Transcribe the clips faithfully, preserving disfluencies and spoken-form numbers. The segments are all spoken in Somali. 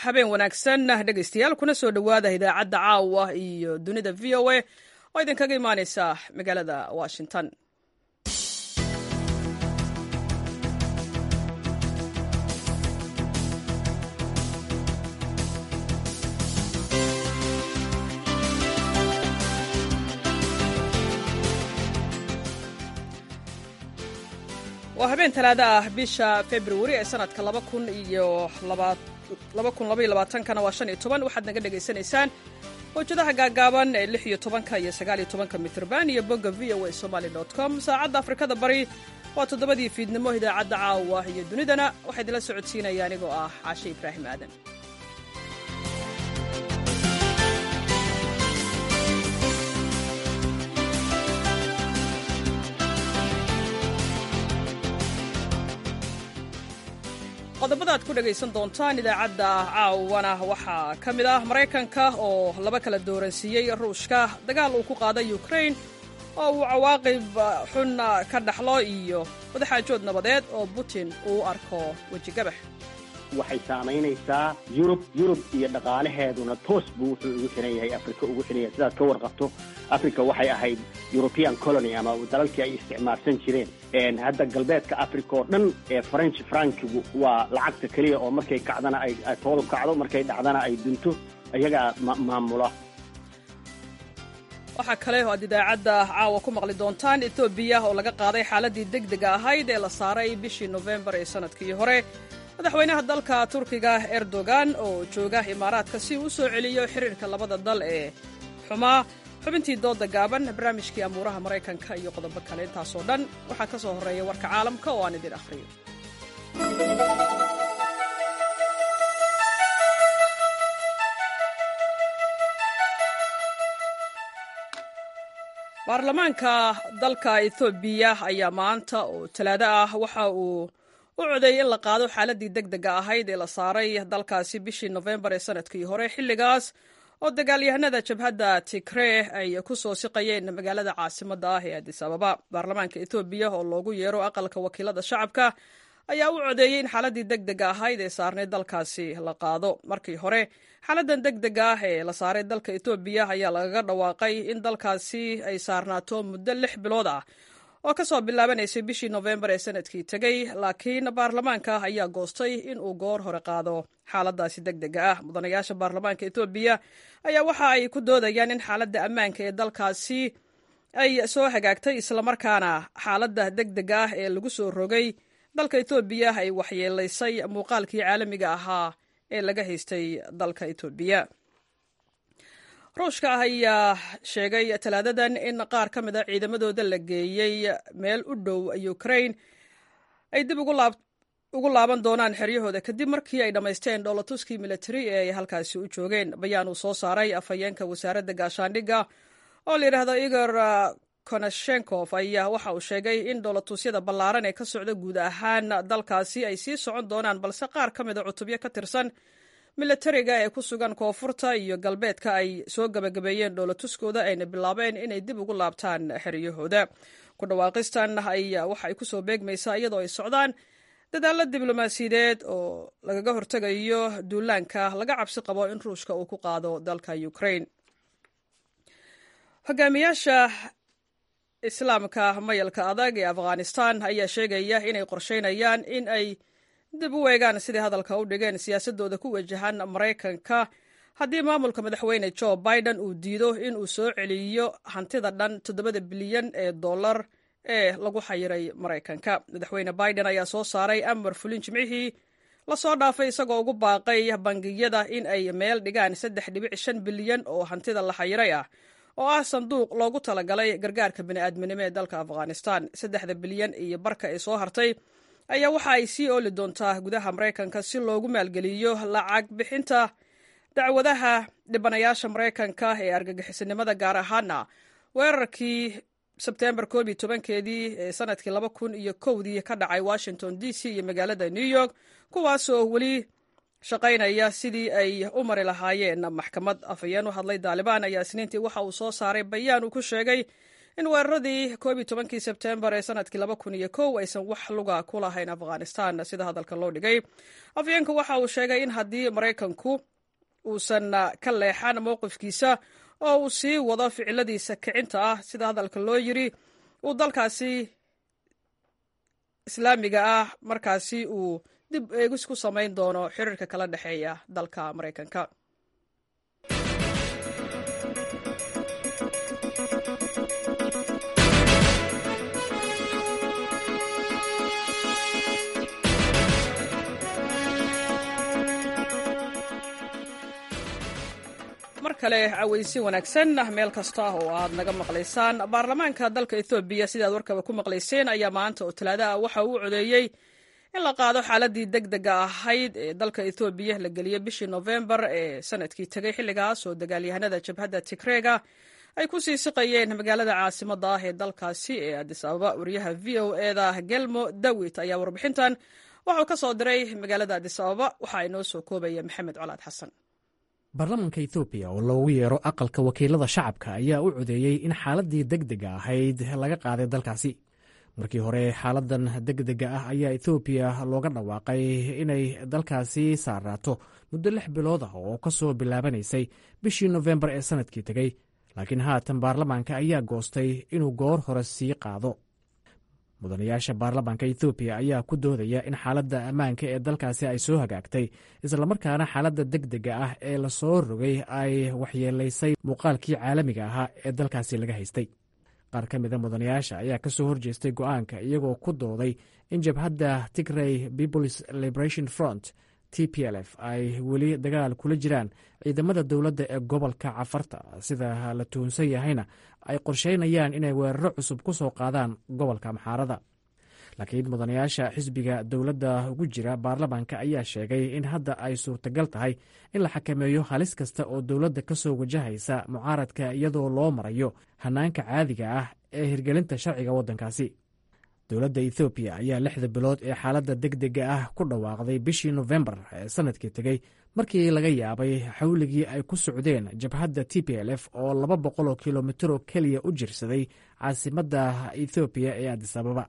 habeen wanaagsan dhegaystayaal kuna soo dhowaada idaacadda caawa iyo dunida v o a oo idinkaga imaaneysa magaalada washington. waa habeen talaada ah bisha februari ee sanadka laba kun iyo labaatan waa shan iyo toban waxaad naga dhegaysanaysaan mawjadaha gaagaaban ee lix iyo tobanka iyo sagaal iyo tobanka mitrban iyo bogga v o a somali dot com. saacadda afrikada bari waa toddobadii fiidnimo. idaacadda caawa iyo dunidana waxaa idinla socodsiinaya anigoo ah caashe ibraahim aadan. qodobada aad ku dhegaysan doontaan idaacadda caawana waxaa ka mid ah maraykanka oo laba kala dooransiiyey ruushka dagaal uu ku qaaday ukrain oo uu cawaaqib xun ka dhaxlo iyo wadaxaajood nabadeed oo putin uu arko wejigabax. waxay saamaynaysaa yurub yurub iyo dhaqaalaheeduna toos buu wuxuu ugu xiran yahay afrika ugu xiran yahay sidaad ka warqabto. africa waxay ahayd european colony ama dalalkii ay isticmaalsan jireen. hadda galbeedka africa oo dhan ee french frankigu waa lacagta keliya oo markay kacdana ay toodu kacdo markay dhacdana ay dunto iyagaa maamula. waxaa kale oo aad idaacadda caawa ku maqli doontaan etoobiya oo laga qaaday xaaladii degdega ahayd ee la saaray bishii nofembar ee sanadkii hore. madaxweynaha dalka turkiga erdogan oo jooga imaaraadka si uu u soo celiyo xiriirka labada dal ee xumaa. xubintii dooda gaaban, barnaamijkii amuuraha maraykanka iyo qodobo kale. intaasoo dhan waxaa ka soo horreeya warka caalamka oo aan idin akhriyo. baarlamaanka dalka etoobiya ayaa maanta oo talaado ah waxa uu u codeeyey in la qaado xaaladii degdega ahayd ee la saaray dalkaasi bishii nofembar ee sanadkii hore, xilligaas oo dagaalyahanada jabhadda tigree ay ku soo siqayeen magaalada caasimadda ah ee addis ababa. baarlamaanka etoobiya oo loogu yeero aqalka wakiilada shacabka ayaa u codeeyey in xaaladii degdega ahayd ee saarnay dalkaasi la qaado. markii hore xaaladan degdega ah ee la saaray dalka etoobiya ayaa lagaga dhawaaqay in dalkaasi ay saarnaato muddo lix bilood ah oo ka soo bilaabanaysay bishii nofembar ee sanadkii tegey, laakiin baarlamaanka ayaa goostay in uu goor hore qaado xaaladaasi degdega ah. mudanayaasha baarlamaanka etoobiya ayaa waxa ay ku doodayaan in xaaladda ammaanka ee dalkaasi ay soo hagaagtay islamarkaana xaaladda degdega ah ee lagu soo rogay dalka etoobiya ay waxyeelaysay muuqaalkii caalamiga ahaa ee laga haystay dalka etoobiya. ruushka ayaa sheegay talaadadan in qaar ka mid a ciidamadooda la geeyey meel u dhow ukrain ay dib ugu laaban doonaan xeryahooda kadib markii ay dhammaysteen dhoolatuskii militari ee ay halkaasi u joogeen. bayaan uu soo saaray afhayeenka wasaaradda gaashaandhigga oo la yidhaahdo igor konashenkov ayaa waxa uu sheegay in dhoolatusyada ballaaran ee ka socda guud ahaan dalkaasi ay sii socon doonaan, balse qaar ka mid a cutubyo ka tirsan militariga ee ku sugan koonfurta iyo galbeedka ay soo gabagabeeyeen dhoolatuskooda ayna bilaabeen inay dib ugu laabtaan xeryahooda. ku dhawaaqistan ayaa waxa ay ku soo beegmaysaa iyadoo ay socdaan dadaalo diblomaasiyadeed oo lagaga hortegayo duulaanka laga cabsi qabo in ruushka uu ku qaado dalka ukrain. hogaamiyaasha islaamka mayalka adag ee afghanistan ayaa sheegaya inay qorsheynayaan in ay dib u eegaan sidai hadalka u dhigeen siyaasadooda ku wajahan maraykanka haddii maamulka madaxweyne joe biden uu diido in uu soo celiyo hantida dhan toddobada bilyan ee dollar ee lagu xayiray maraykanka. madaxweyne biden ayaa soo saaray amar fulin jimcihii lasoo dhaafay isagoo ugu baaqay bangiyada in ay meel dhigaan saddex dhibic shan bilyan oo hantida la xayiray ah oo ah sanduuq loogu talagalay gargaarka bini'aadminimo ee dalka afghanistan. saddexda bilyan iyo barka ee soo hartay ayaa waxa ay sii ooli doontaa gudaha maraykanka si loogu maalgeliyo lacag bixinta dacwadaha dhibanayaasha maraykanka ee argagixisanimada, gaar ahaana weerarkii sebtembar koob iyo tobankeedii ee sanadkii laba kun iyo kowdii ka dhacay washington d c iyo magaalada new york, kuwaasoo weli shaqaynaya sidii ay u mari lahaayeen maxkamad. afhayeen u hadlay daalibaan ayaa isniintii waxa uu soo saaray bayaan uu ku sheegay in weeraradii koob iyo tobankii sebtembar ee sanadkii laba kun iyo kow aysan wax luga ku lahayn afghanistan sida hadalka loo dhigay. afyeenka waxa uu sheegay in haddii maraykanku uusan ka leexan mowqifkiisa oo uu sii wado ficiladiisa kicinta ah sida hadalka loo yiri uu dalkaasi islaamiga ah markaasi uu dib eegis ku samayn doono xiriirka kala dhexeeya dalka maraykanka. mar kale cawaysi wanaagsan meel kasta oo aad naga maqlaysaan. baarlamaanka dalka Ethiopia sidaad warkaba ku maqlayseen ayaa maanta oo Talaada ah waxa uu codeeyay in la qaado xaaladii degdega ahayd ee dalka Ethiopia la geliyay bishii November ee sanadkii tagay xilligaas oo dagaalyahanada jabhadda Tigreega ay ku sii siqayeen magaalada caasimadda ah ee dalkaasi ee Addis Ababa. wariyaha V O A da Gelmo Dawit ayaa warbixintan wuxuu ka soo diray magaalada Addis Ababa. waxa ay noo soo koobaya Maxamed Colaad Xasan. baarlamaanka Ethiopia oo loogu yeero aqalka wakiilada shacabka ayaa u codeeyey in xaaladii degdega ahayd laga qaaday dalkaasi. markii hore xaaladan degdega ah ayaa Ethiopia looga dhawaaqay inay dalkaasi saaraato muddo lix bilood ah oo ka soo bilaabanaysay bishii November ee sanadkii tegey, laakiin haatan baarlamaanka ayaa goostay inuu goor hore sii qaado. mudanayaasha baarlamaanka Ethiopia ayaa ku doodaya in xaaladda ammaanka ee dalkaasi ay soo hagaagtay, islamarkaana xaaladda degdega ah ee la soo rogay ay waxyeelaysay muuqaalkii caalamiga ahaa ee dalkaasi laga haystay. qaar ka mida mudanayaasha ayaa ka soo horjeestay go'aanka, iyagoo ku dooday in jabhadda Tigray People's Liberation Front T P L F ay weli dagaal kula jiraan ciidamada dowladda ee gobolka Cafarta, sida la tuhunsan yahayna ay qorsheynayaan inay weeraro cusub ku soo qaadaan gobolka Amxaarada. laakiin mudanayaasha xisbiga dowladda ugu jira baarlamaanka ayaa sheegay in hadda ay suurtagal tahay in la xakameeyo halis kasta oo dowladda ka soo wajahaysa mucaaradka iyadoo loo marayo hanaanka caadiga ah ee hirgelinta sharciga waddankaasi. dowladda Ethiopia ayaa lixda bilood ee xaaladda degdega ah ku dhawaaqday bishii November ee sanadkii tegey, markii laga yaabay xawligii ay ku socdeen jabhadda T P L F oo laba boqol oo kilomitir oo keliya u jirsaday caasimadda Ethiopia ee Addis Ababa.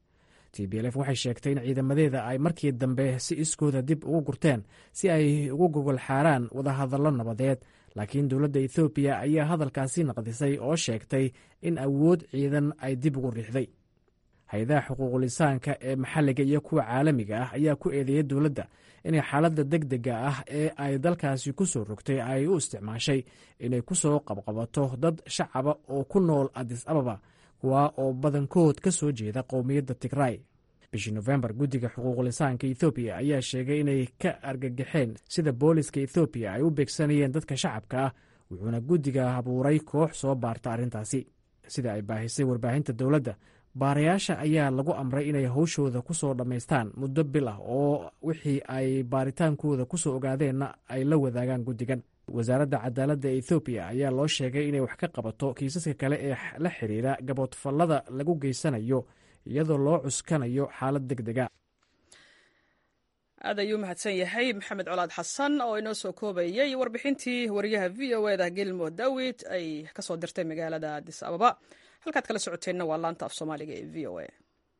T P L F waxay sheegtay in ciidamadeeda ay markii dambe si iskooda dib ugu gurteen si ay ugu gogol xaaraan wadahadallo nabadeed, laakiin dowladda Ethiopia ayaa hadalkaasi naqdisay oo sheegtay in awood ciidan ay dib ugu riixday. hay-adaha xuquuqul insaanka ee maxalliga iyo kuwa caalamiga ah ayaa ku eedeeyay dowladda inay xaaladda degdega ah ee ay dalkaasi ku soo rogtay ay u isticmaashay inay ku soo qabqabato dad shacaba oo ku nool Addis Ababa, kuwa oo badankood ka soo jeeda qowmiyadda Tigray. bishii November guddiga xuquuqul insaanka Ethiopia ayaa sheegay inay ka argagaxeen sida booliska Ethiopia ay u beegsanayeen dadka shacabka ah, wuxuuna guddiga abuuray koox soo baarta arrintaasi. sida ay baahisay warbaahinta dowladda, baarayaasha ayaa lagu amray inay howshooda ku soo dhammaystaan muddo bil ah oo wixii ay baaritaankooda ku soo ogaadeenna ay la wadaagaan guddigan. wasaaradda cadaaladda ee Ethiopia ayaa loo sheegay inay wax ka qabato kiisaska kale ee la xiriira gaboodfallada lagu geysanayo iyadoo loo cuskanayo xaalad degdega. aad ayuu mahadsan yahay Maxamed Colaad Xasan oo inoo soo koobayay warbixintii wariyaha V O A da Gelmo Dawit ay ka soo dirtay magaalada Addis Ababa. halkaad kala socoteenna waa laanta af Soomaaliga ee V O A.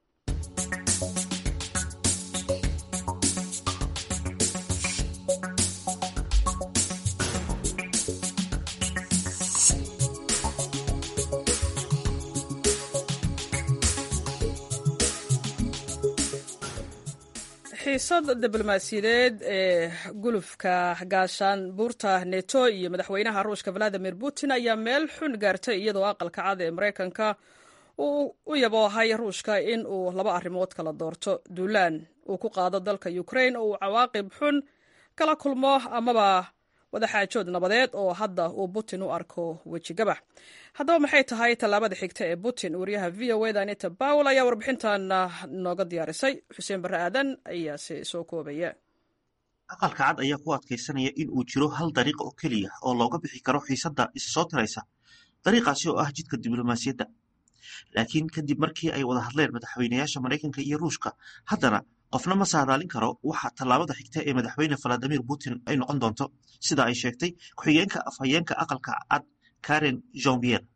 xiisad diblomaasiyadeed ee gulufka gaashaan buurta neto iyo madaxweynaha ruushka valadimir putin ayaa meel xun gaartay iyadoo aqalka cad ee maraykanka uu u yaboohay ruushka in uu laba arrimood kala doorto: duulaan uu ku qaado dalka Ukraine oo uu cawaaqib xun kala kulmo, amaba wadaxaajood nabadeed oo hadda uu Putin u arko wejigabax. haddaba maxay tahay tallaabada xigta ee Putin? wariyaha V O A da Anita Powell ayaa warbixintan nooga diyaarisay. xuseen barre aadan ayaa se soo koobaya. aqalka cad ayaa ku adkaysanaya in uu jiro hal dariiq oo keliya oo looga bixi karo xiisadda isa soo tiraysa, dariiqaasi oo ah jidka diblomaasiyadda. laakiin kadib markii ay wada hadleen madaxweynayaasha Maraykanka iyo Ruushka, haddana qofna ma saadaalin karo waxa tallaabada xigta ee madaxweyne Vladimir Putin ay noqon doonto, sida ay sheegtay ku-xigeenka afhayeenka aqalka cad Karen Jean-Pierre.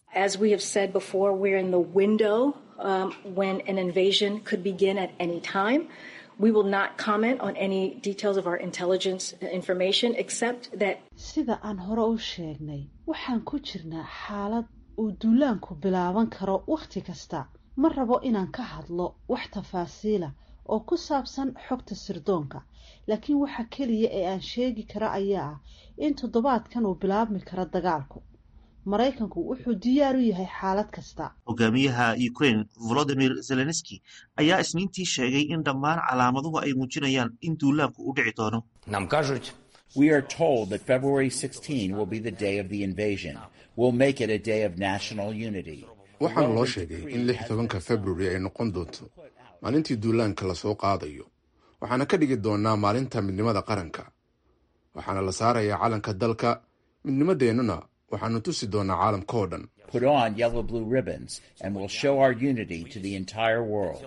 As we have said before, we're in the window um, when an invasion could begin at any time. We will not comment on any details of our intelligence information except that sida aan hore u sheegnay waxaan ku jirnaa xaalad uu duulaanku bilaaban karo wakhti kasta ma rabo inaan ka hadlo wax tafaasiila oo ku saabsan xogta sirdoonka laakiin waxa kaliya ee aan sheegi kara ayaa ah in toddobaadkan uu bilaabmi karo dagaalku Maraykanku wuxuu diyaar u yahay xaalad kasta. Hogaamiyaha Ukraine Volodymyr Zelensky ayaa isniintii sheegay in dhammaan calaamaduhu ay muujinayaan in duulaanku u dhici doono. Nam кажуть, we are told that February sixteenth will be the day of the invasion. We'll make it a day of national unity. Waxaan loo sheegay in lix iyo tobanka February ay noqon doonto maalintii duulaanka la soo qaadayo. Waxaana ka dhigi doonaa maalinta midnimada qaranka. Waxaana la saarayaa calanka dalka midnimadeennuna waxaanu tusi doonaa caalamka oo dhan. Put on yellow blue ribbons and we'll show our unity to the entire world.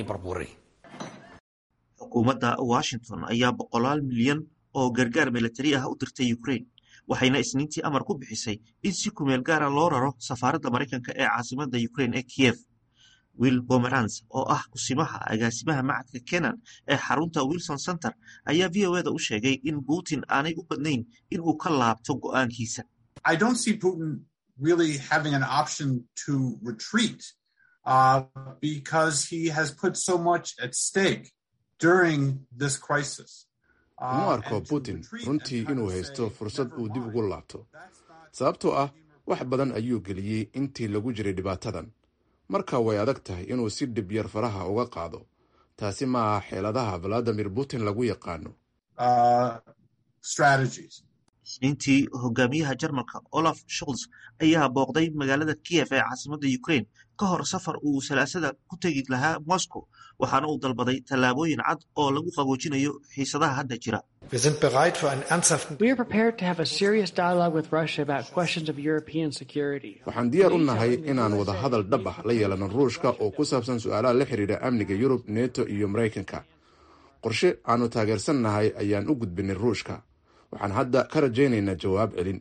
Xukuumadda Washington ayaa boqolaal milyan oo gargaar militari ah u dirtay Ukraine waxayna isniintii amar ku bixisay in si ku meel gaar ah loo raro safaaradda Mareykanka ee caasimadda Ukraine ee Kiev. Will Pomeranz oo ah kusimaha agaasimaha macadka Kennan ee xarunta Wilson Center ayaa V O A da u sheegay in Putin aanay u badnayn in uu ka laabto go'aankiisa. I don't see Putin really having an option to retreat uh, because he has put so much at stake during this crisis. Uma arko Putin runtii inuu haysto fursad uu dib ugu laabto. Sababtoo ah wax badan ayuu geliyey intii lagu jiray dhibaatadan. Marka way adag tahay inuu si dhib yar faraha uga qaado. Taasi ma aha xeeladaha Vladimir Putin lagu yaqaano. Uh, strategies. Isniintii hogaamiyaha Jarmalka Olaf Scholz ayaa booqday magaalada Kiev ee caasimadda Ukraine ka hor safar uu salaasada ku tegi lahaa Moscow waxaana uu dalbaday tallaabooyin cad oo lagu qaboojinayo xiisadaha hadda jira. We are prepared to have a serious dialogue with Russia about questions of European security. Waxaan diyaar u nahay inaan wada hadal dhab ah la yeelano Ruushka oo ku saabsan su'aalaha la xiriira amniga Yurub, NATO iyo Mareykanka. Qorshe aanu taageersannahay ayaan u gudbinay Ruushka. waxaan hadda ka rajaynaynaa jawaab celin.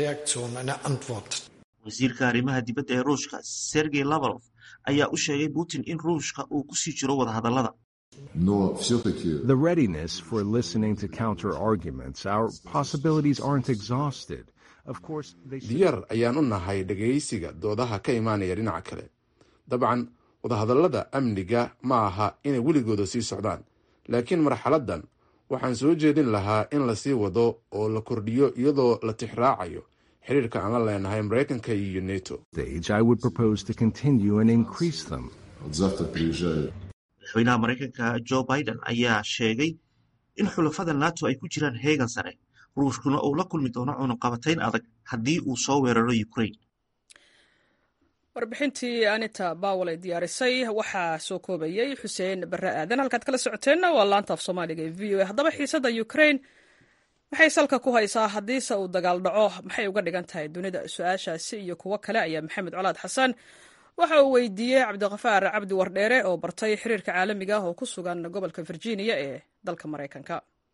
wasiirka arrimaha dibadda ee Ruushka Sergey Lavrov ayaa u sheegay Putin in Ruushka uu ku sii jiro wada hadallada. The readiness for listening to counter arguments, our possibilities aren't exhausted. Of course, they diyaar ayaan u nahay dhageysiga doodaha ka imaanaya dhinaca kale. Dabcan wada hadallada amniga ma aha inay weligooda sii socdaan, laakiin marxaladan waxaan soo jeedin lahaa in la sii wado oo la kordhiyo iyadoo la tixraacayo xiriirka aan la leenahay Mareykanka iyo NATO. I would propose to continue and increase them. Madaxweynaha Mareykanka Joe Biden ayaa sheegay in xulafada NATO ay ku jiraan heegan sare. Ruushkuna uu la kulmi doono cunaqabatayn adag haddii uu soo weeraro Ukraine. warbixintii Anita Bawal ay diyaarisay waxaa soo koobayay Xuseen Barre Aadan halkaad kala socoteenna waa laanta af Soomaaliga ee V O A. haddaba xiisadda Ukraine maxay salka ku haysaa haddiise uu dagaal dhaco maxay uga dhigan tahay dunida? su-aashaasi iyo kuwo kale ayaa Maxamed Colaad Xasan waxa uu weydiiyey Cabdiqafaar Cabdi Wardheere oo bartay xiriirka caalamiga ah oo ku sugan gobolka Virginia ee dalka Mareykanka.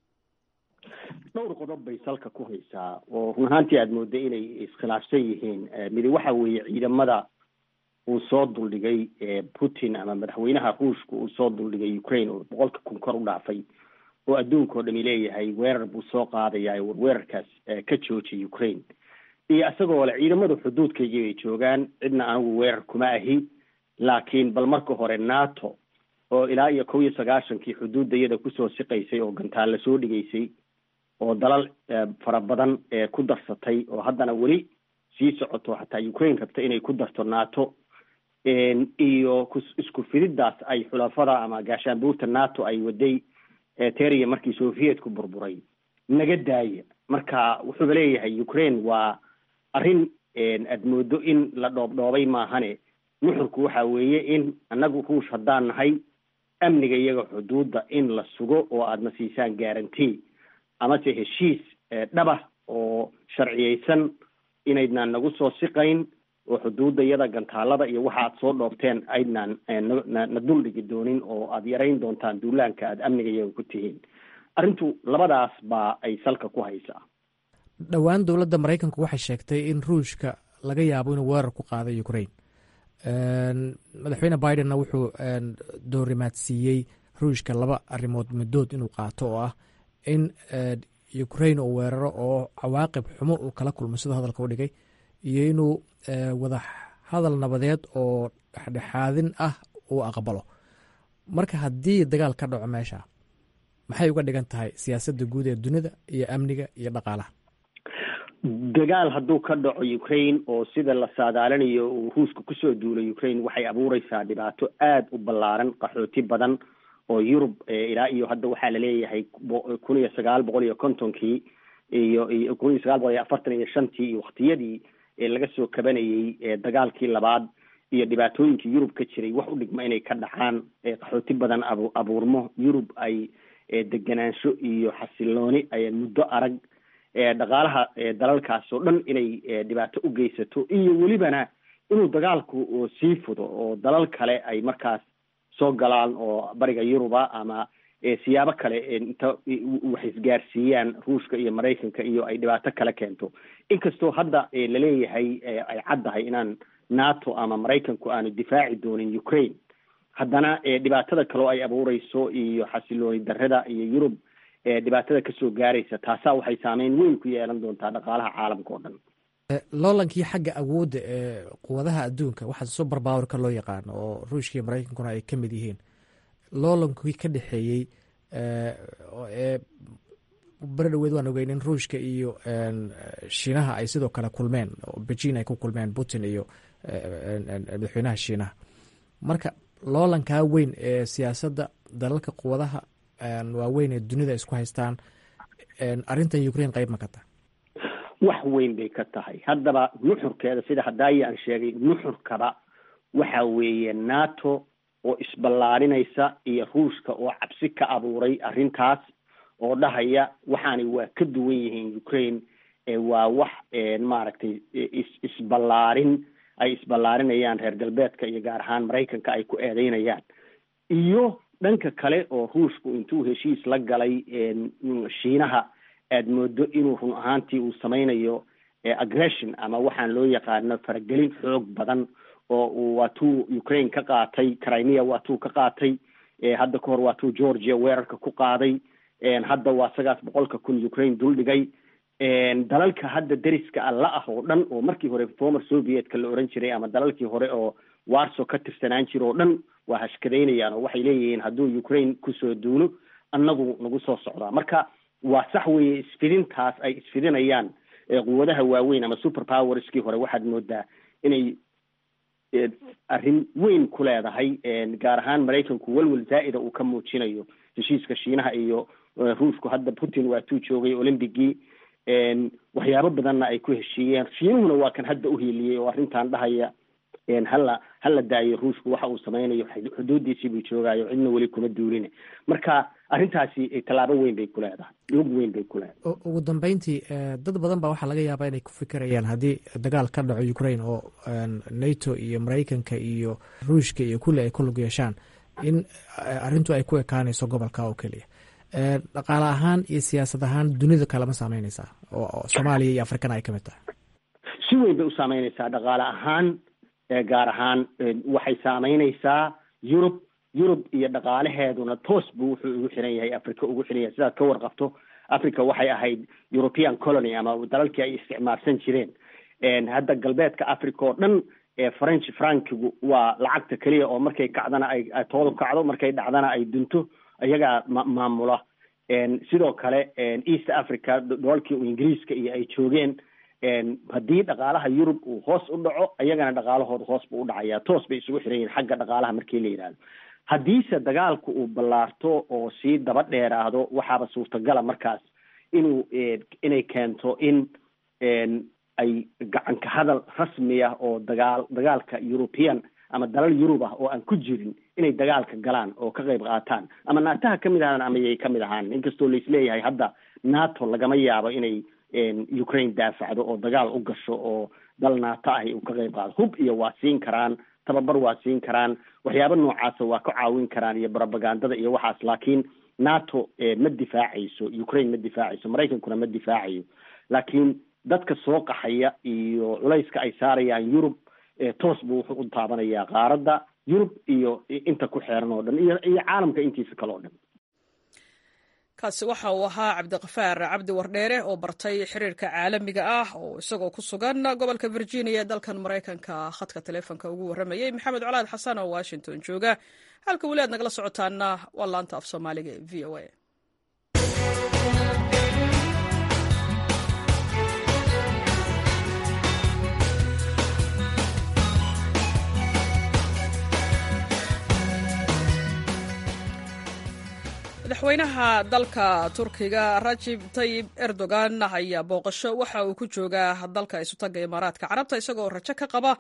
dhowr qodob bay salka ku haysaa oo run ahaantii aad moodo inay iskhilaafsan yihiin. midi waxa weeye ciidamada uu soo duldhigay Putin ama madaxweynaha Ruushka uu soo duldhigay Ukraine oo boqolka kun kor u dhaafay oo adduunka oo dhan leeyahay weerar buu soo qaadayaa oo weerarkaas ka joojiyay Ukraine. iyo asagoo la ciidamada xuduudkayga ay joogaan cidna anigu weerar kuma ahi laakiin bal marka hore NATO oo ilaa iyo kow iyo sagaashankii xuduudayada kusoo siqaysay oo gantaal la soo dhigaysay oo dalal fara badan ku darsatay oo haddana weli sii socoto xataa Ukraine rabta inay ku darto NATO iyo isku fididaas ay xulafada ama gaashaanbuurta NATO ay waday teeriya markii Sovietku burburay naga daaya. marka wuxuu leeyahay Ukraine waa arrin aad moodo in la dhoobdhoobay maahane nuxurku waxa weeye in anagu Ruush haddaan nahay amniga iyaga xuduudda in la sugo oo aadna siisaan guarantee ama se heshiis dhaba oo sharciyeysan inaydnaan nagu soo siqayn oo xuduudda iyada gantaalada iyo waxa aad soo dhoobteen aydnaan na duldhigi doonin oo aad yarayn doontaan duulaanka aad amniga iyaga ku tihiin. arrintu labadaas baa ay salka ku haysaa. dhowaan dowladda Mareykanku waxay sheegtay in Ruushka laga yaabo inuu weerar ku qaado ukraine. madaxweyne bidenna wuxuu doorimaadsiiyey ruushka laba arrimood middood inuu qaato oo ah in ukraine uu weeraro oo cawaaqib xumo uu kala kulmo sidoo hadalka u dhigay, iyo inuu wada hadal nabadeed oo dhexdhexaadin ah uu aqbalo. marka haddii dagaal ka dhaco meesha, maxay uga dhigan tahay siyaasadda guud ee dunida iyo amniga iyo dhaqaalaha? dagaal hadduu ka dhaco ukraine oo sida la saadaalinayo uu ruushka kusoo duulay ukraine, waxay abuureysaa dhibaato aada u ballaaran, qaxooti badan oo yurub ilaa iyo hadda waxaa laleeyahay kun iyo sagaal boqol iyo kontonkii iyo iyo kun iyo sagaal boqol iyo afartan iyo shantii iyo waktiyadii laga soo kabanayey dagaalkii labaad iyo dhibaatooyinkii yurub ka jiray wax u dhigma inay ka dhacaan, qaxooti badan abu abuurmo yurub ay deganaansho iyo xasilooni ay muddo arag, dhaqaalaha dalalkaas oo dhan inay dhibaato u geysato, iyo welibana inuu dagaalku sii fudo oo dalal kale ay markaas soo galaan oo bariga yuruba ama siyaabo kale inta wax isgaarsiiyaan ruushka iyo maraykanka iyo ay dhibaato kale keento. inkastoo hadda laleeyahay ay caddahay inaan nato ama maraykanku aanu difaaci doonin ukraine, haddana dhibaatada kaleo ay abuureyso iyo xasilooni darrada iyo yurub dhibaatada kasoo gaaraysa, taasaa waxay saameyn weyn ku yeelan doontaa dhaqaalaha caalamka oo dhan. loolankii xagga awoodda ee quwadaha adduunka waxaa super powerka loo yaqaano oo ruushka iyo maraykankuna ay ka mid yihiin, loolankii ka dhexeeyey ee beri dhaweed waan ogeyn in ruushka iyo shiinaha ay sidoo kale kulmeen, oo beijing ay ku kulmeen putin iyo madaxweynaha shiinaha. marka loolankaa weyn ee siyaasadda dalalka quwadaha waaweyn ee dunida isku haystaan, arrintan ukraine qayb ma ka tahay? wax weyn bay ka tahay. haddaba nuxurkeeda sida hadaayi aan sheegay, nuxurkaba waxa weeye nato oo isballaarinaysa iyo ruushka oo cabsi ka abuuray arrintaas oo dhahaya waxaani waa ka duwan yihiin ukraine, waa wax maaragtay isballaarin ay isballaarinayaan reer galbeedka iyo gaar ahaan maraykanka ay ku eedeynayaan, iyo dhanka kale oo ruushku intuu heshiis la galay shiinaha aad moodo inuu run ahaantii uu samaynayo aggression ama waxaan loo yaqaano faragelin xoog badan, oo uu waatuu ukraine ka qaatay crimea, waatuu ka qaatay hadda kahor waatuu georgia weerarka ku qaaday, hadda waa sagaas boqolka kun ukraine dul dhigay. dalalka hadda deriska alla ah oo dhan oo markii hore former sovietka la oran jiray ama dalalkii hore oo warso ka tirsanaan jira oo dhan waa hashkadaynayaan oo waxay leeyihiin hadduu ukraine kusoo duulo annagu nagu soo socdaa. marka waa sax weeye isfidintaas ay isfidinayaan quwadaha waaweyn ama super powerskii hore, waxaad moodaa inay arrin weyn ku leedahay, gaar ahaan maraykanku walwal zaa'ida uu ka muujinayo heshiiska shiinaha iyo ruushku. hadda putin waatuu joogay olymbigii, waxyaabo badanna ay ku heshiiyeen. shiinuhuna waa kan hadda uhiiliyey oo arrintan dhahaya hala hala daayo ruushku waxa uu samaynayo, xuduudiisii buu joogaayo, cidna weli kuma duulina. marka arrintaasi tallaabo weyn bay ku leedahay, lug weyn bay ku leedahay. ugu dambeyntii dad badan baa waxaa laga yaabaa inay ku fikirayaan haddii dagaal ka dhaco ukraine oo nato iyo maraykanka iyo ruushka iyo kulli ay ku lug yeeshaan, in arrintu ay ku ekaanayso gobolka oo keliya. dhaqaale ahaan iyo siyaasad ahaan dunida kale ma saameyneysaa, oo soomaaliya iyo afrikana ay ka mid tahay? si weyn bay u saameyneysaa. dhaqaale ahaan gaar ahaan waxay saameyneysaa yurub yurub iyo dhaqaalaheeduna toos buu wuxuu ugu xiran yahay africa ugu xiran yahay. sidaad ka warqabto africa waxay ahayd european colony ama dalalkii ay isticmaalsan jireen. hadda galbeedka africa oo dhan french frankigu waa lacagta keliya oo markay kacdana ay tool kacdo, markay dhacdana ay dunto, iyagaa maamula. sidoo kale east africa dhoolkii ingiriiska iyo ay joogeen, haddii dhaqaalaha yurub uu hoos u dhaco iyagana dhaqaalahooda hoos buu u dhacaya, toos bay isugu xiran yihin xagga dhaqaalaha markii la yidhaahdo. haddiise dagaalku uu ballaarto oo sii daba dheeraado, waxaaba suurtagala markaas inuu inay keento in ay gacanka hadal rasmi ah oo dagaal dagaalka european ama dalal yurub ah oo aan ku jirin inay dagaalka galaan oo ka qayb qaataan, ama naataha kamid ahaan ama yay kamid ahaan. inkastoo laisleeyahay hadda nato lagama yaabo inay ukraine daafacdo oo dagaal u gasho oo dal nato ahi uu ka qayb qaado. hub iyo waa siin karaan, tababar waa siin karaan, waxyaabo noocaasa waa ka caawin karaan iyo propagandada iyo waxaas, laakiin nato ma difaacayso ukraine, ma difaacayso, maraykankuna ma difaacayo. laakiin dadka soo qaxaya iyo culayska ay saarayaan yurub toos buu wuxuu u taabanayaa qaaradda yurub iyo inta ku xeeran oo dhan iyo iyo caalamka intiisa kale oo dhan. kaasi waxa uu ahaa cabdiqafaar cabdi wardheere oo bartay xiriirka caalamiga ah oo isagoo ku sugan gobolka virginia ee dalkan maraykanka khadka taleefonka ugu warramayay maxamed colaad xasan oo washington jooga. halka weli aad nagala socotaana waa laanta af soomaaliga ee v o a. madaxweynaha dalka turkiga rajib tayyib erdogan ayaa booqasho waxa uu ku joogaa dalka isutaga imaaraadka carabta isagoo rajo ka qaba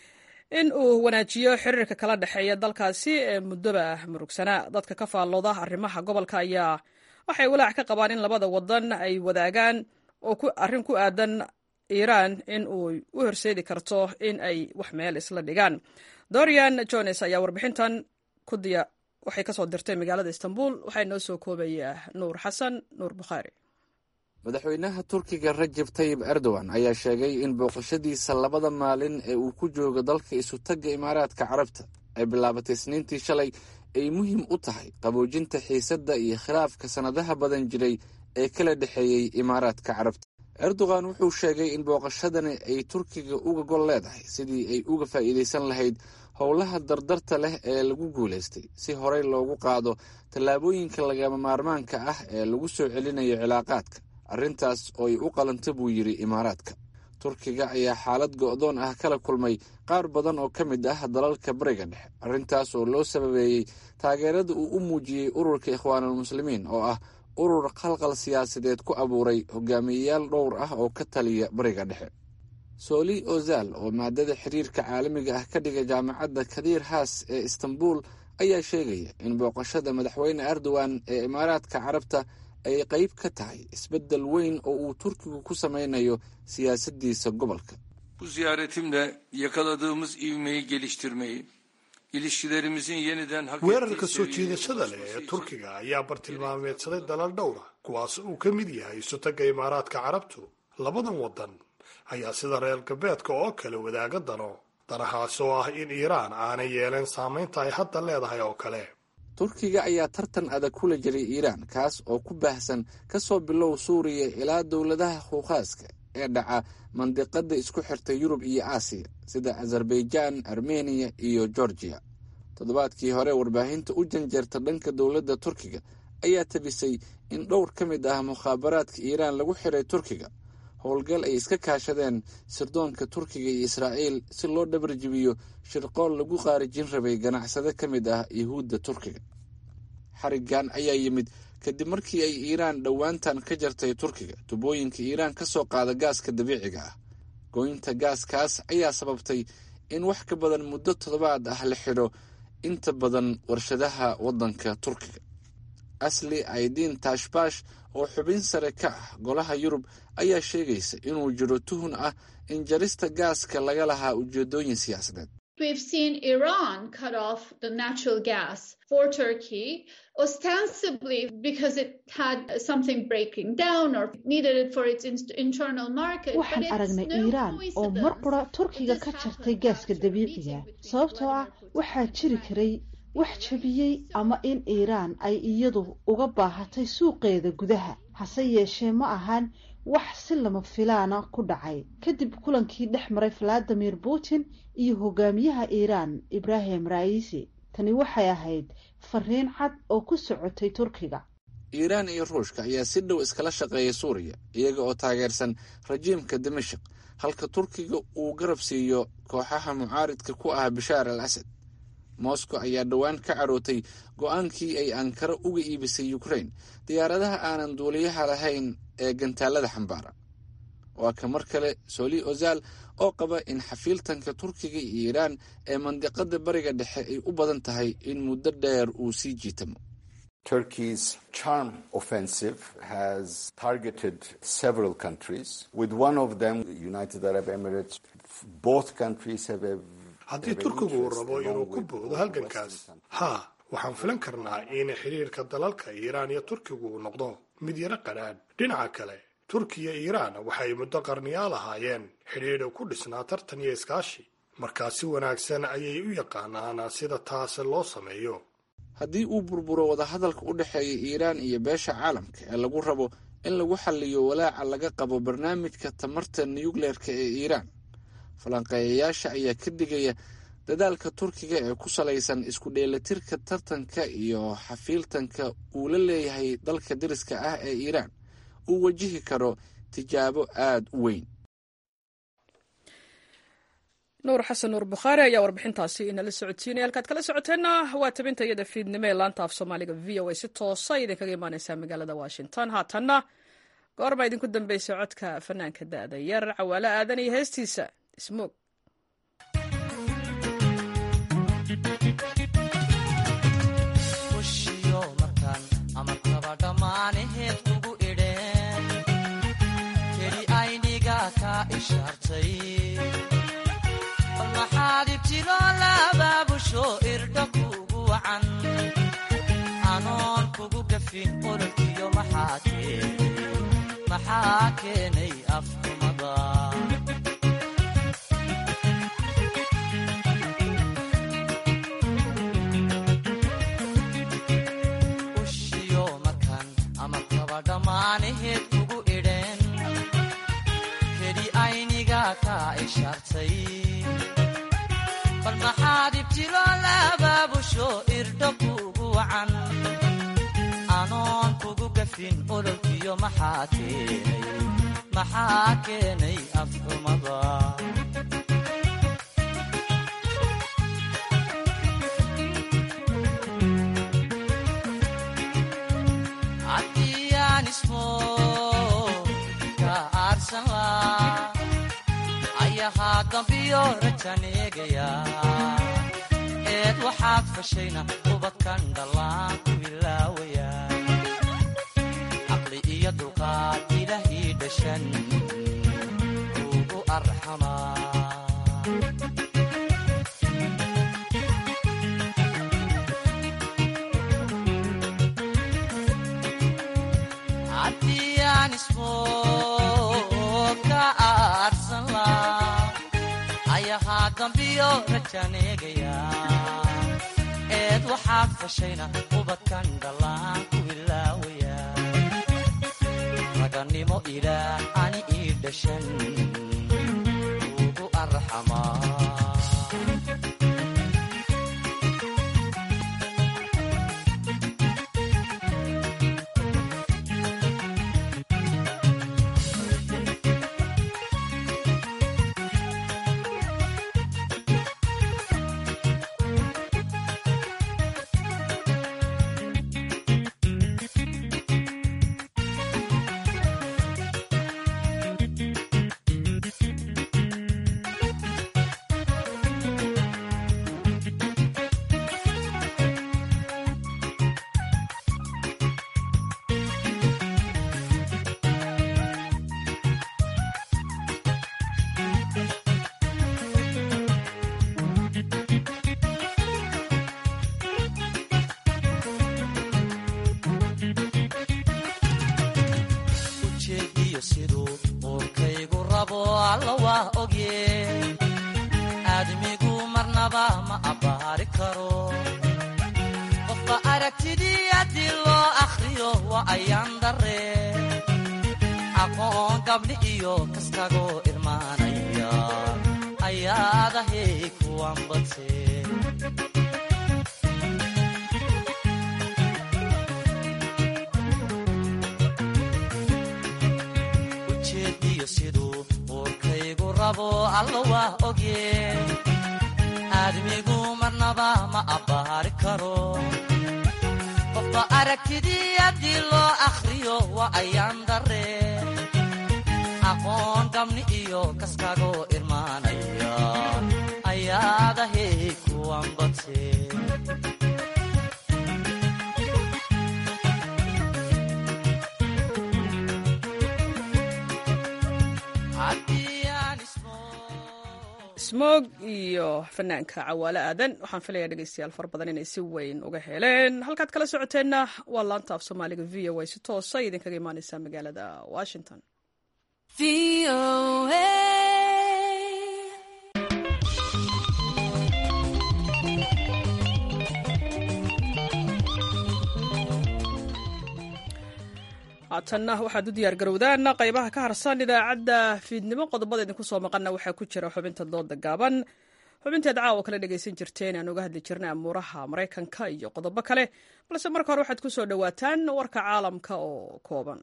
in uu wanaajiyo xiriirka kala dhexeeya dalkaasi ee muddoba murugsanaa. dadka ka faallooda arrimaha gobolka ayaa waxay walaac ka qabaan in labada wadan ay wadaagaan oo arrin ku aadan iiraan in uu u horseedi karto in ay wax meel isla dhigaan. dorian jones ayaa warbixintan ku diya waxay kasoo dirtay magaalada istanbul. waxaa noo soo koobayaa nuur xasan nuur bukhaari. madaxweynaha turkiga rajab tayyib erdogan ayaa sheegay in booqashadiisa labada maalin ee uu ku joogo dalka isutagga imaaraadka carabta ay bilaabatay isniintii shalay ay muhiim u tahay qaboojinta xiisadda iyo khilaafka sannadaha badan jiray ee kala dhexeeyey imaaraadka carabta. erdogan wuxuu sheegay in booqashadani ay turkiga uga gol leedahay sidii ay uga faa'iidaysan lahayd howlaha dardarta leh ee lagu guulaystay si horey loogu qaado tallaabooyinka lagama maarmaanka ah ee lagu soo celinayo cilaaqaadka, arrintaas oo ay u qalanta buu yidhi imaaraadka. turkiga ayaa xaalad go'doon ah kala kulmay qaar badan oo ka mid ah dalalka bariga dhexe, arrintaas oo loo sababeeyey taageerada uu u muujiyey ururka ikhwaanulmuslimiin oo ah urur qalqal siyaasadeed ku abuuray hogaamiyeyaal dhowr ah oo ka taliya bariga dhexe. sooli ozal oo maadada xiriirka caalamiga ah ka dhiga jaamacadda kadiir haas ee istanbul ayaa sheegaya in booqashada madaxweyne erdogan ee imaaraadka carabta ay qayb ka tahay isbeddel weyn oo uu turkigu ku samaynayo siyaasaddiisa gobolka. Bu ziyaretimle yakaladığımız ivmeyi geliştirmeyi, ilişkilerimizin yeniden weerarka soo jiidashada leh ee turkiga ayaa bartilmaameedsaday dalal dhowra kuwaas uu ka mid yahay isutagga imaaraadka carabtu. labadan wadan ayaa sida reer galbeedka oo kale wadaaga dano danahaas oo ah in iiraan aanay yeeleen saamaynta ay hadda leedahay oo kale. turkiga ayaa tartan adag kula jiray iiraan kaas oo ku baahsan ka soo bilow suuriya ilaa dowladaha khuukaaska ee dhaca mandiqada isku xirta yurub iyo aasiya sida azerbaijaan, armeniya iyo georgiya. toddobaadkii hore warbaahinta u janjeerta dhanka dowladda turkiga ayaa tabisay in dhowr ka mid ah mukhaabaraadka iiraan lagu xiray turkiga, howlgal ay iska kaashadeen sirdoonka turkiga iyo israa'iil si loo dhabarjibiyo shirqool lagu qaarijin rabay ganacsade ka mid ah yuhuudda turkiga. xarigan ayaa yimid kadib markii ay iiraan dhowaantan ka jartay turkiga tubooyinka iiraan ka soo qaada gaaska dabiiciga ah. gooynta gaaskaas ayaa sababtay in wax ka badan muddo toddobaad ah la xidho inta badan warshadaha waddanka turkiga. asli aidiin tashbash oo xubin sare ka ah golaha yurub ayaa sheegaysa inuu jiro tuhun ah in jarista gaaska laga lahaa ujeedooyin siyaasadeed. We've seen Iran cut off the natural gas for Turkey, ostensibly because it had something breaking down or needed it for its internal market. waxaan aragnay iiraan oo mar qura turkiga ka jartay gaaska dabiiciga sababtoo ah waxaa jiri karay wax jabiyey ama in iiraan ay iyadu uga baahatay suuqeeda gudaha. hase yeeshee ma ahaan wax si lama filaana ku dhacay kadib kulankii dhex maray valadimir putin iyo hogaamiyaha iiraan ibrahim raisi. tani waxay ahayd fariin cad oo ku socotay turkiga. iiraan iyo ruushka ayaa si dhow iskala shaqeeyay suuriya iyaga oo taageersan rajiimka dimashik, halka turkiga uu garab siiyo kooxaha mucaaridka ku ah bashaar al asad. moscow ayaa dhowaan ka carootay go-aankii ay ankara uga iibisay ukraine diyaaradaha aanan duuliyaha lahayn ee gantaalada xambaara. waa ka mar kale sooli ozal oo qaba in xafiiltanka turkiga iyo iiraan ee mandiqada bariga dhexe ay u badan tahay in muddo dheer uu sii jiitamo. Turkey's charm offensive has targeted several countries, with one of them, United Arab Emirates. Both countries have a haddii turkigu uu rabo inuu ku boodo halgankaas, haa waxaan filan karnaa in xiriirka dalalka iiraan iyo turkigu uu noqdo mid yaro qadhaadh. dhinaca kale turkiya iyo iiraan waxay muddo qarniyaal ahaayeen xidhiidha ku dhisnaa tartan iyo iskaashi markaa si wanaagsan ayay u yaqaanaan sida taasi loo sameeyo. haddii uu burburo wadahadalka u dhexeeya iiraan iyo beesha caalamka ee lagu rabo in lagu xalliyo walaaca laga qabo barnaamijka tamarta nuyukleerka ee iiraan, falanqeeyayaasha ayaa ka digaya dadaalka turkiga ee ku salaysan isku dheelatirka tartanka iyo xafiiltanka uu la leeyahay dalka deriska ah ee iiraan uu wajihi karo tijaabo aad u weyn. nuur xasan nuur bukhaari ayaa warbixintaasi inala socodsiinaya. halkaad kala socoteenna waa tabinta iyada fiidnimo ee laanta af soomaaliga v o a si toosa idinkaga imaaneysaa magaalada washington. haatanna goorma idinku dambeysay codka fanaanka da'da yar Cawaale Aadan iyo heestiisa Smoog. maxaa keenay afxumada ushiyo markan ama kaba dhammaanaheed kugu idheen keli ayniga kaa ishaartay bal maxaad ibtilo labaabusho irdho kugu wacan anoon kugu gafin ololkiyo maxaa keenay maxaa keenay afxumada haddiyaan ismoo ka aarsan laa ayahaa dambiyo rajaneegaya eed waxaad fashayna ubadkan dhallaan ku ilaawaya iyo dulqaad ilaahi dhashan ugu arxamaa haddii aan ismoo ka aarsan laa ayahaa dambiyo rajaneegaya eed waxaad fashayna ubadkan dhallaan ku ilaawaya raganimo ilaah ani ii dhashan ugu arxamaa aadmigu marnaba ma abbaari karo qofba aragtidii haddii loo akhriyo waa ayaan darre aqoon gabdhi iyo kaskagoo irmaanaya ayaadahay kuwan badse ujeediyo siduu uurkaygu rabo alla waa ogye aadmigu marnaba ma abbaari karo qofba aragtidii haddii loo akhriyo waa ayaan darre aqoon gabni iyo kaskagoo irmaanaya ayaadahay kuwan badse smoog iyo fanaanka Cawaale Aadan waxaan filayaa dhegeystayaal far badan inay si weyn uga heleen. halkaad kala socoteenna waa laanta af Soomaaliga V O A si toosa idinkaga imaaneysa magaalada Washington. haatanna waxaad u diyaar garowdaan qaybaha ka harsan idaacadda fiidnimo qodobada idinku soo maqana waxaa ku jira xubinta dooda gaaban xubinteed caawa kala dhegaysan jirteen aan uga hadli jirnay amuuraha maraykanka iyo qodobo kale balse marka hore waxaad ku soo dhowaataan warka caalamka oo kooban.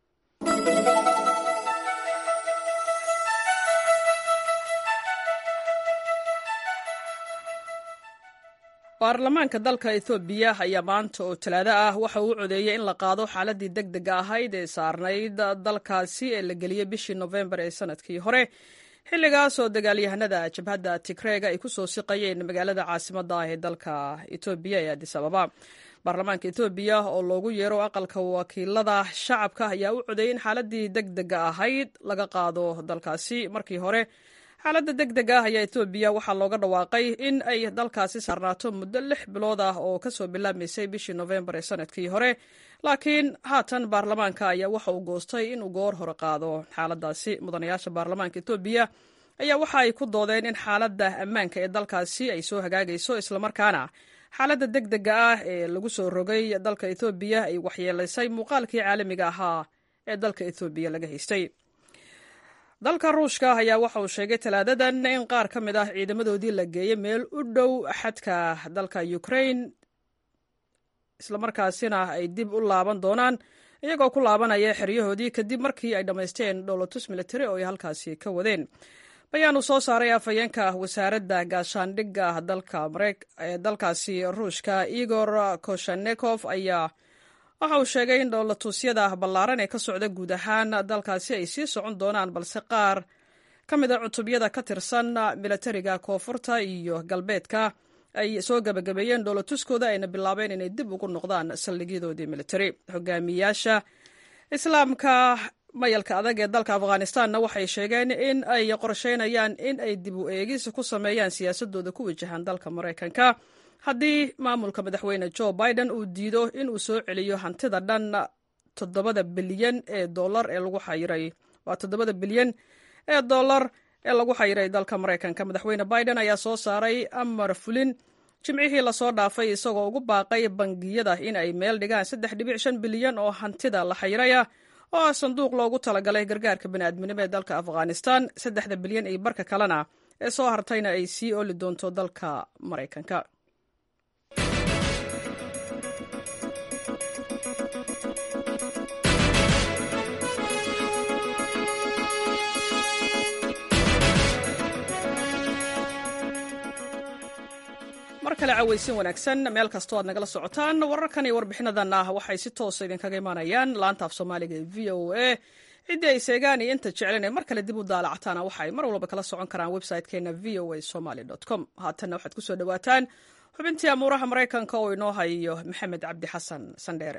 baarlamaanka dalka ethoobiya ayaa maanta oo talaado ah waxa uu codeeyey in la qaado xaaladii deg dega ahayd ee saarnayd dalkaasi ee la geliyey bishii nofembar ee sanadkii hore xilligaas oo dagaalyahanada jabhadda tigreega ay ku soo siqayeen magaalada caasimadda ah ee dalka etoobiya ee adis ababa. baarlamaanka etoobiya oo loogu yeero aqalka wakiilada shacabka ayaa u codeeyey in xaaladii deg dega ahayd laga qaado dalkaasi. markii hore xaaladda deg deg ah ayaa etoobiya waxaa looga dhawaaqay in ay dalkaasi saarnaato muddo lix bilood ah oo kasoo bilaabmaysay bishii nofembar ee sanadkii hore, laakiin haatan baarlamaanka ayaa waxa uu goostay inuu goor hore qaado xaaladaasi. mudanayaasha baarlamaanka etoobiya ayaa waxa ay ku doodeen in xaaladda ammaanka ee dalkaasi ay soo hagaagayso, islamarkaana xaaladda deg dega ah ee lagu soo rogay dalka etoobiya ay waxyeelaysay muuqaalkii caalamiga ahaa ee dalka etoobiya laga haystay. dalka ruushka ayaa waxa uu sheegay talaadadan in qaar ka mid ah ciidamadoodii la geeyey meel u dhow xadka dalka Ukraine, islamarkaasina ay dib u laaban doonaan iyagoo ku laabanaya xeryahoodii kadib markii ay dhammaysteen dhowlatus militari oo ay halkaasi ka wadeen. bayaan uu soo saaray afhayeenka wasaaradda gaashaandhigga dalka ee dalkaasi ruushka Igor Koshanekov ayaa waxa uu sheegay in dhowlatusyada ballaaran ee ka socda guud ahaan dalkaasi ay sii socon doonaan, balse qaar ka mid a cutubyada ka tirsan milatariga koonfurta iyo galbeedka ay soo gabagabeeyeen dhowlatuskooda ayna bilaabeen inay dib ugu noqdaan saldhigyadoodii militari. hogaamiyaasha islaamka mayalka adag ee dalka afghanistanna waxay sheegeen in ay qorsheynayaan in ay dib u eegis ku sameeyaan siyaasadooda ku wajahan dalka Maraykanka haddii maamulka madaxweyne Joe Biden uu diido inuu soo celiyo hantida dhan toddobada bilyan ee dollar ee lagu xayiray waa toddobada bilyan ee dollar ee lagu xayiray dalka Maraykanka. madaxweyne Biden ayaa soo saaray amar fulin jimcihii lasoo dhaafay isagoo ugu baaqay bangiyada in ay meel dhigaan saddex dhibic shan bilyan oo hantida la xayiraya oo ah sanduuq loogu talagalay gargaarka bini'aadminimo ee dalka Afghanistan. saddexda bilyan iyo barka kalena ee soo hartayna ay sii oli doonto dalka Maraykanka. mar kale cawaysin wanaagsan meel kastoo aad nagala socotaan. wararkan iyo warbixinadan ah waxay si toosa idinkaga imaanayaan laanta af soomaaliga ee v o a. ciddii ay seegaan iyo inta jeclen ee mar kale dib u daalacataana waxa ay mar walba kala socon karaan website-keena v o a somaly dot com. haatanna waxaad ku soo dhowaataan xubintii amuuraha maraykanka oo inoo hayo maxamed cabdi xasan sandheere.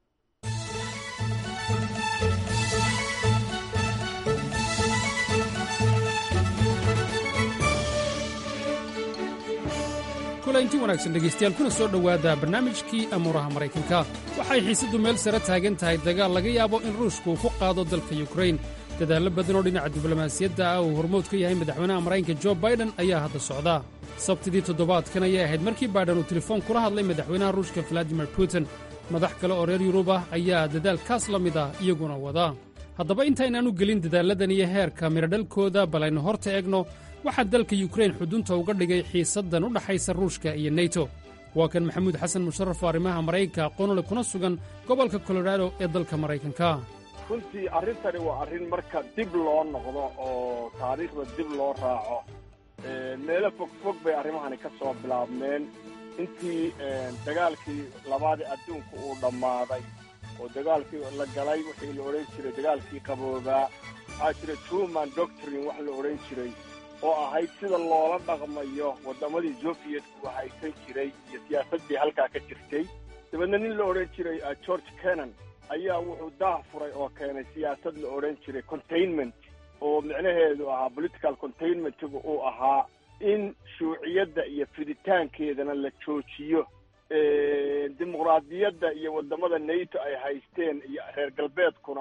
kulanti wanaagsan dhegaystayaal kuna soo dhowaada barnaamijkii amuuraha maraykanka. waxay xiisaddu meel sare taagan tahay dagaal laga yaabo in ruushku uu ku qaado dalka yukrain. dadaallo badan oo dhinaca diblomaasiyadda ah uu hormood ka yahay madaxweynaha maraykanka jo baiden ayaa hadda socda. sabtidii toddobaadkan ayay ahayd markii baiden uu telefoon kula hadlay madaxweynaha ruushka valadimir putin. madax kale oo reer yurub ah ayaa dadaalkaas la mid ah iyaguna wada. haddaba intaynaan u gelin dadaalladan iyo heerka miradhalkooda bal aynu horta eegno waxaa dalka yukrain xudunta uga dhigay xiisaddan u dhaxaysa ruushka iyo neto. waa kan maxamuud xasan musharraf oo arrimaha maraykanka aqoonole kuna sugan gobolka colorado ee dalka maraykanka. runtii arrintani waa arrin marka dib loo noqdo oo taariikhda dib loo raaco meelo fogfog bay arrimahani ka soo bilaabmeen intii dagaalkii labaadii adduunka uu dhammaaday oo dagaalkii la galay wixii la odhan jiray dagaalkii qaboobaa. waxaa jira truman doctrine wax la odhan jiray oo ahayd sida loola dhaqmayo waddamadii sovietku haysan jiray iyo siyaasaddii halkaa ka jirtay. dabeedna nin la odhan jiray george kennan ayaa wuxuu daah furay oo keenay siyaasad la odhan jiray containment oo micnaheedu ahaa political containmentigu uu ahaa in shuuciyadda iyo fiditaankeedana la joojiyo. dimuqraadiyadda iyo waddamada nato ay haysteen iyo reer galbeedkuna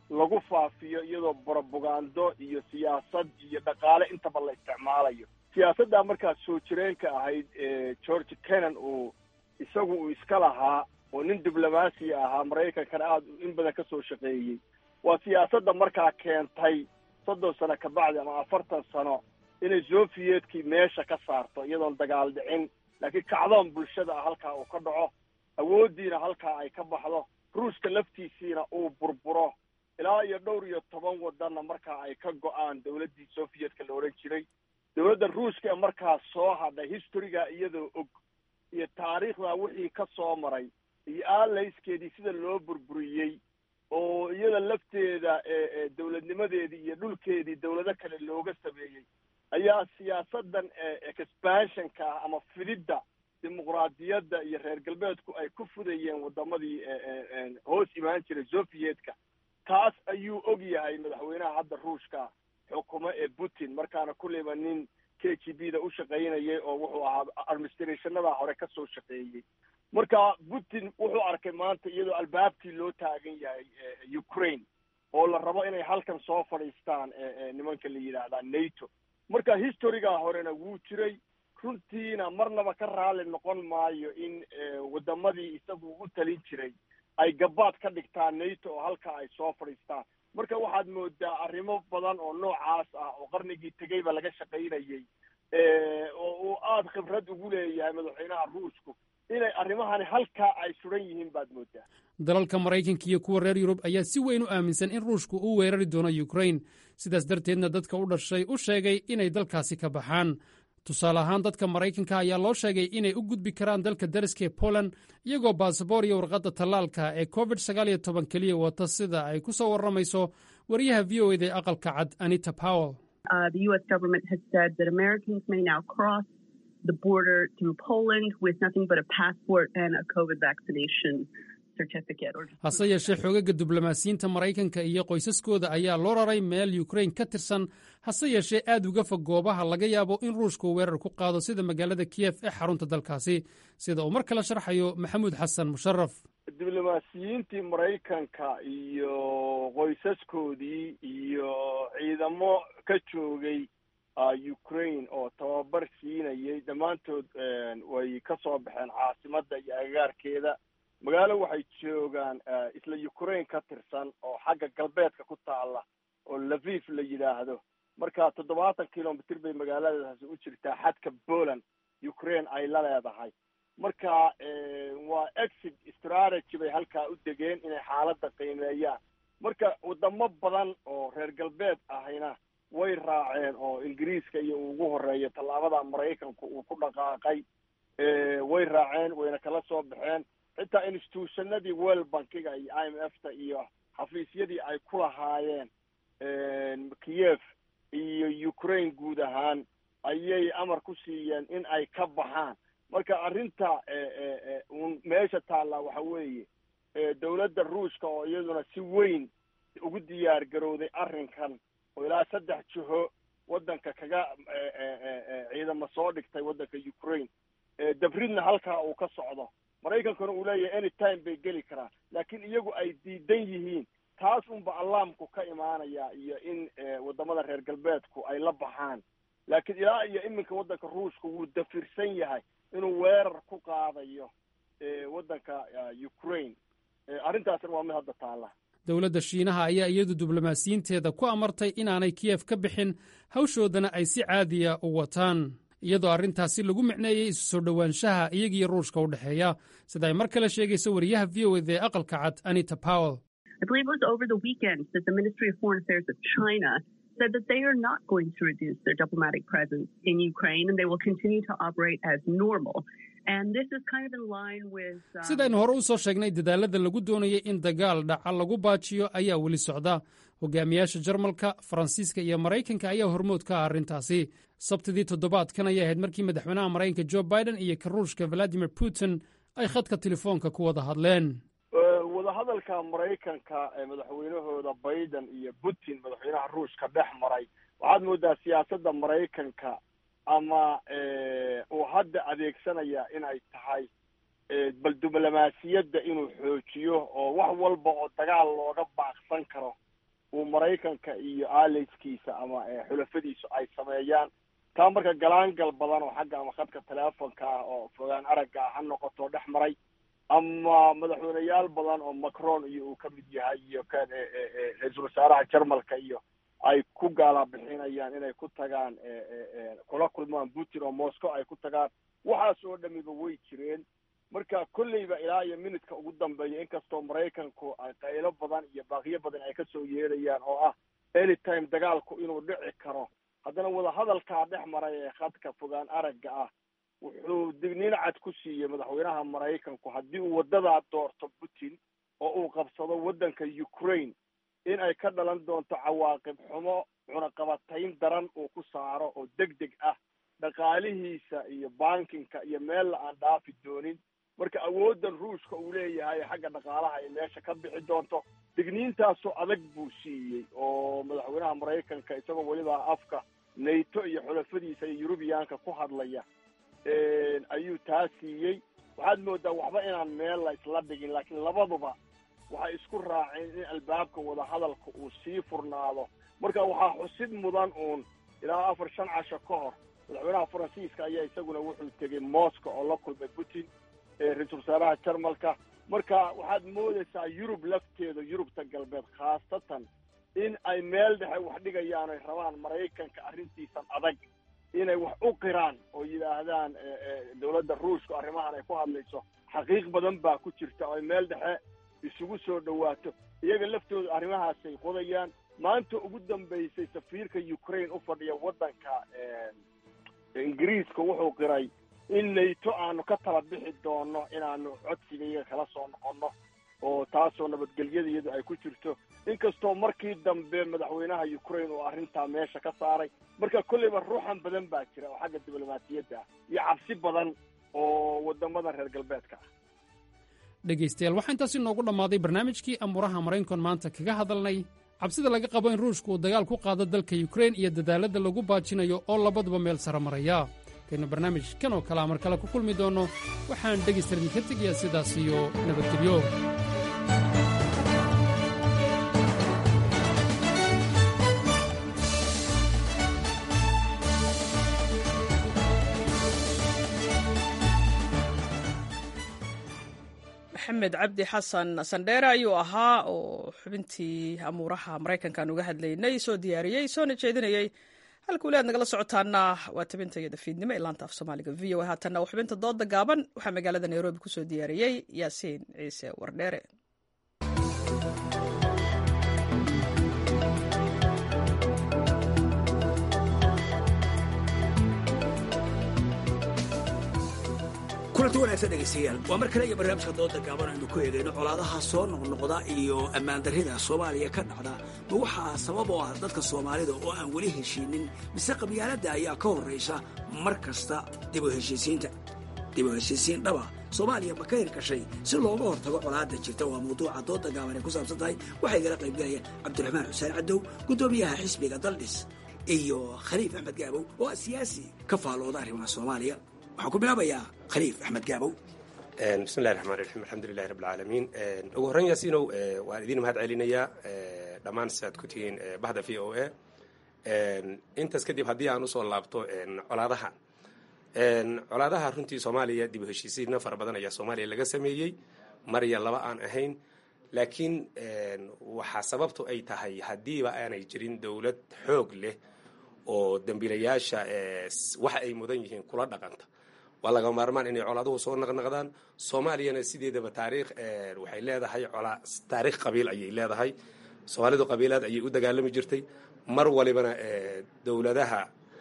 lagu faafiyo iyadoo brobagando iyo siyaasad iyo dhaqaale intaba la isticmaalayo. siyaasaddaa markaas soo jireenka ahayd ee George Kennan uu isagu uu iska lahaa oo nin diblomaasi ahaa Maraykankana aad in badan ka soo shaqeeyey, waa siyaasadda markaa keentay soddon sano ka bacdi ama afartan sano inay Soviyetkii meesha ka saarto iyadoon dagaal dhicin, laakiin kacdoon bulshada ah halkaa uu ka dhaco, awooddiina halkaa ay ka baxdo, ruushka laftiisiina uu burburo ilaa iyo dhowr iyo toban wadanna markaa ay ka go-aan dawladdii Sovietka la odhan jiray. dawladda ruushka ee markaa soo hadhay historyga iyadoo og iyo taariikhda wixii ka soo maray iyo aalayskeedii sida loo burburiyey oo iyada lafteeda ee dawladnimadeedii iyo dhulkeedii dawlado kale looga sameeyey ayaa siyaasadan expansionka ah ama fididda dimuqraadiyadda iyo reer galbeedku ay ku fudayeen wadamadii hoos imaan jiray Sovietka. taas ayuu og yahay madaxweynaha hadda ruushka xukumo ee Putin, markaana kulleyba nin K G B da u shaqaynayay oo wuxuu ahaa administrationada hore ka soo shaqeeyey. marka Putin wuxuu arkay maanta iyadoo albaabkii loo taagan yahay Ukraine oo la rabo inay halkan soo fadhiistaan nimanka la yidhaahdaa NATO. marka historyga horena wuu jiray, runtiina marnaba ka raali noqon maayo in wadamadii isagu u talin jiray ay gabaad ka dhigtaan NATO oo halka ay soo fadhiistaan. marka waxaad moodaa arrimo badan oo noocaas ah oo qarnigii tegeyba laga shaqaynayay oo uu aada khibrad ugu leeyahay madaxweynaha ruushku inay arrimahani halkaa ay suran yihiin baad moodaa. dalalka Maraykanka iyo kuwa reer Yurub ayaa si weyn u aaminsan in ruushku uu weerari doono Ukraine, sidaas darteedna dadka u dhashay u sheegay inay dalkaasi ka baxaan. tusaale ahaan dadka Maraykanka ayaa loo sheegay inay u gudbi karaan dalka dariska ee Poland iyagoo baasaboor iyo warqadda tallaalka ee covid sagaal iyo toban keliya wata, sida ay ku soo warramayso wariyaha V O A da aqalka cad Anita Powell. Uh, the U S government has said that Americans may now cross the border through Poland with nothing but a passport and a COVID vaccination certificate. hase yeeshee xoogaga diblomaasiyiinta Maraykanka iyo qoysaskooda ayaa loo raray meel Ukraine ka tirsan, hase yeeshee aad uga fog goobaha laga yaabo in ruushku weerar ku qaado sida magaalada Kiev ee xarunta dalkaasi, sida uu mar kale sharxayo Maxamuud Xasan Musharraf. diblomaasiyiintii Maraykanka iyo qoysaskoodii iyo ciidamo ka joogay Ukraine oo tababar siinayay dhammaantood way ka soo baxeen caasimadda iyo agagaarkeeda. magaalo waxay joogaan isla Ukraine ka tirsan oo xagga galbeedka ku taala oo Lviv la yidhaahdo. marka toddobaatan kilomitir bay magaaladaasi u jirtaa xadka Poland Ukraine ay la leedahay. marka waa exit strategy bay halkaa u degeen inay xaaladda qiimeeyaan. marka wadamo badan oo reer galbeed ahayna way raaceen oo Ingiriiska iyo ugu horeeya tallaabada Maraykanku uu ku dhaqaaqay way raaceen wayna kala soo baxeen. xitaa institutionadii World Bankiga iyo I M F ta iyo xafiisyadii ay ku lahaayeen Kiev iyo Ukraine guud ahaan ayay amar ku siiyeen in ay ka baxaan. marka arrinta un meesha taalla waxa weeye dawladda ruushka oo iyaduna si weyn ugu diyaar garowday arrinkan oo ilaa saddex jiho waddanka kaga ciidamo soo dhigtay waddanka Ukraine, dabridna halkaa uu ka socdo. Maraykankuna uu leeyahay anytime bay geli karaan, laakiin iyagu ay diidan yihiin. taas unba allaamku ka imaanaya iyo in wadamada reer galbeedku ay la baxaan. laakiin ilaa iyo iminka waddanka ruushka wuu dafirsan yahay inuu weerar ku qaadayo waddanka Ukraine. arrintaasna waa mid hadda taalla. dowladda Shiinaha ayaa iyadu diblomaasiyiinteeda ku amartay inaanay Kiev ka bixin, hawshoodana ay si caadiya u wataan, iyadoo arrintaasi lagu micneeyey isu soo dhowaanshaha iyagiyo ruushka u dhexeeya, sida ay mar kale sheegayso wariyaha V O A ee aqalka cad Anita Powell. I believe it was over the weekend that the Ministry of Foreign Affairs of China said that they are not going to reduce their diplomatic presence in Ukraine and they will continue to operate as normal. And this is kind of in line with um... sidaynu hore u soo sheegnay, dadaalada lagu doonayay in dagaal dhaca lagu baajiyo ayaa weli socda. hogaamiyaasha Jarmalka, Faransiiska iyo Maraykanka ayaa hormood ka ah arrintaasi. sabtidii toddobaadkan ayay ahayd markii madaxweynaha Maraykanka Joe Biden iyo ka Ruushka Vladimir Putin ay khadka telefoonka ku wada hadleen. wadahadalka Maraykanka ee madaxweynahooda Biden iyo Putin madaxweynaha Ruushka dhex maray, waxaad moodaa siyaasadda Maraykanka ama uu hadda adeegsanaya inay tahay bal diblomaasiyadda inuu xoojiyo oo wax walba oo dagaal looga baaqsan karo uu maraykanka iyo allayskiisa ama xulafadiisu ay sameeyaan. taa marka galaangal badan oo xagga ama khadka teleefonka ah oo fogaan aragga ah ha noqoto dhex maray, ama madaxweyneyaal badan oo Macron iyo uu ka mid yahay iyo kan ra-iisul wasaaraha Jarmalka iyo ay ku gaala bixinayaan inay ku tagaan kula kulmaan Putin oo Moscow ay ku tagaan, waxaas oo dhamiba way jireen. marka kolleyba ilaa iyo minutka ugu dambeeya inkastoo maraykanku ay qaylo badan iyo baaqiyo badan ay ka soo yeerayaan oo ah anytime dagaalku inuu dhici karo, haddana wadahadalkaa dhex maray ee khadka fogaan aragga ah wuxuu digniin cad ku siiyey madaxweynaha maraykanku haddii uu wadadaa doorto Putin oo uu qabsado waddanka Ukraine in ay ka dhalan doonto cawaaqib xumo, cunaqabatayn daran uu ku saaro oo degdeg ah dhaqaalihiisa iyo bankinka iyo meel la aan dhaafi doonin. marka awooddan ruushka uu leeyahay xagga dhaqaalaha ay meesha ka bixi doonto. digniintaasoo adag buu siiyey oo madaxweynaha maraykanka isagoo weliba afka NATO iyo xulafadiisa iyo Yurubiyaanka ku hadlaya ayuu taa siiyey. waxaad moodaa waxba inaan meel la isla dhigin, laakiin labaduba waxay isku raaceen in albaabka wadahadalka uu sii furnaado. marka waxaa xusid mudan uun ilaa afar shan casho ka hor madaxweynaha Faransiiska ayaa isaguna wuxuu tegey Moscow oo la kulmay Putin ra-iisul wasaaraha Jarmalka. marka waxaad moodaysaa Yurub lafteeda, Yurubta galbeed khaasatan, in ay meel dhexe wax dhigayaan ay rabaan maraykanka arrintiisan adag inay wax u qiraan oo yidhaahdaan dowladda ruushka arrimahan ay ku hadlayso xaqiiq badan baa ku jirta oo ay meel dhexe isugu soo dhawaato. iyaga laftooda arrimahaasay qodayaan. maanta ugu dambaysay safiirka Ukraine u fadhiya waddanka Ingiriiska wuxuu qiray in NATO aanu ka tala bixi doono inaanu codsiga iyaga kala soo noqono oo taasoo nabadgelyadiyadu ay ku jirto, inkastoo markii dambe madaxweynaha Ukraine uu arrintaa meesha ka saaray. marka kolleyba ruuxan badan baa jira oo xagga diblomaasiyadda iyo cabsi badan oo wadamada reer galbeedka ah. dhegaystayaal waxaa intaasi noogu dhammaaday barnaamijkii amuuraha maraykan maanta kaga hadalnay cabsida laga qabo in ruushku uu dagaal ku qaado dalka Ukraine iyo dadaalada lagu baajinayo oo labaduba meel sare maraya. kaynu barnaamijkan oo kale mar kale ku kulmi doono waxaan dhegaystayaal ka tegayaa sidaas iyo nabadgelyo. maxamed cabdi xasan sandheere ayuu ahaa oo xubintii amuuraha maraykankan uga hadlaynay soo diyaariyey soona jeedinayey. halka weli aad nagala socotaana waa tabintayada fiidnimo ee laanta af soomaaliga v o a. haatanna waa xubinta dooda gaaban waxaa magaalada nairobi ku soo diyaariyey yaasiin ciise wardheere. kulanti wanaagsan dhegaystayaal waa mar kale iyo barnaamijka dooda gaaban aynu ku eegayno colaadaha soo noqnoqda iyo ammaandarrida soomaaliya ka dhacda ma waxaa sabab oo ah dadka soomaalida oo aan weli heshiinin mise qabyaaladda ayaa ka horraysa mar kasta dib u heshiisiinta dib u heshiisiin dhaba soomaaliya ma ka hirgashay si looga hortago colaadda jirta waa mawduuca dooda gaaban ay ku saabsan tahay waxaa igala qaybgalaya cabdiraxmaan xuseen cadow guddoomiyaha xisbiga daldhis iyo khaliif axmed gaabow oo ah siyaasi ka faalooda arrimaha soomaaliya. waxaan ku bilaabayaa khaliif axmed gaabow. bismillahi raxmaan raxiim alxamdulilahi rabbi alcaalamiin. ugu horreyn yaasiinow waan idin mahad celinayaa dhammaan siaad ku tihiin bahda v o a. intaas kadib haddii aan usoo laabto colaadaha colaadaha runtii soomaaliya dib u heshiisiinna fara badan ayaa soomaaliya laga sameeyey mar iyo laba aan ahayn, laakiin waxaa sababtu ay tahay haddiiba aanay jirin dowlad xoog leh oo dambiilayaasha waxa ay mudan yihiin kula dhaqanta waa laga maarmaan inay colaaduhu soo naqnaqdaan. soomaaliyana sideedaba taariikh waxay leedahay colaa taariikh qabiil ayay leedahay. soomaalidu qabiilaad ayay u dagaalami jirtay mar walibana dowladaha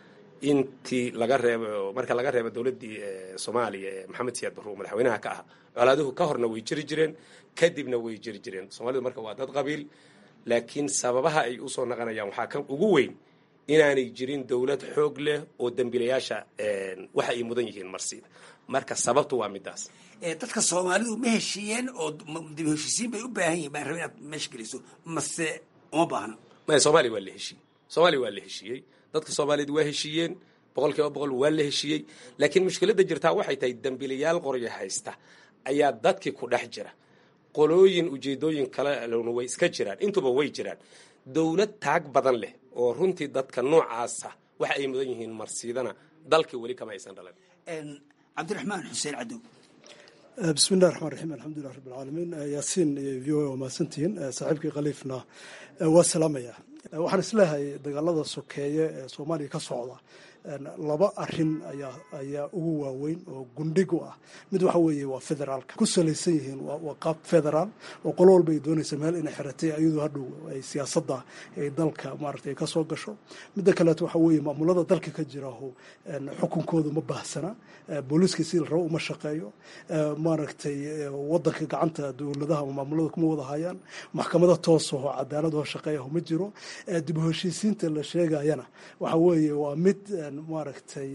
intii laga reebo marka laga reebo dowladdii soomaaliya ee maxamed siyaad barruur madaxweynaha ka ah colaaduhu ka horna way jiri jireen kadibna way jiri jireen. soomaalidu marka waa dad qabiil, laakiin sababaha ay usoo naqanayaan waxaa kan ugu weyn inaanay jirin dowlad xoog leh oo dambiilayaasha waxa ay mudan yihiin marsiida. marka sababtu waa midaas. dadka soomaalidu ma heshiiyeen oo dib u heshiisiin bay u baahan yihiin baan rabay inaad meesha geliso mase uma baahno? maya soomaaliya waa la heshiiyey soomaaliya waa la heshiiyey dadka soomaaliyeed waa heshiiyeen boqol kiiba boqol waa la heshiiyey, laakiin mushkiladda jirtaa waxay tahay dambiilayaal qoryo haysta ayaa dadkii ku dhex jira. qolooyin ujeedooyin kale way iska jiraan, intuba way jiraan. dowlad taag badan leh oo runtii dadka noocaasa waxa ay mudan yihiin marsiidana dalka weli kama aysan dhalan. cabdiraxmaan xuseen cadow. bismi illahi raxmaan raxiim alxamdulilah rabbi alcaalamiin. yaasiin iyo v o a waa mahadsantihiin. saaxiibkii khaliifna waa salaamaya. waxaan isleehay dagaalada sokeeye ee soomaaliya ka socda laba arin ayaa ayaa ugu waaweyn oo gundhig u ah. mid waxa weeye waa federaalka ku salaysan yihiin waa qaab federaal oo qolo walba ay doonaysa meel inay xiratay iyadoo hadhow ay siyaasadda ay dalka maaragtay ka soo gasho. midda kaleeto waxa weeye maamulada dalka ka jiraho xukunkoodu ma baahsana, booliiska si la rabo uma shaqeeyo, maaragtay wadanka gacanta dowladaha maamulada kuma wada hayaan, maxkamada toos oo cadaalad oo shaqeeya ma jiro. dib u heshiisiinta la sheegayana waxa weeye waa mid maaragtay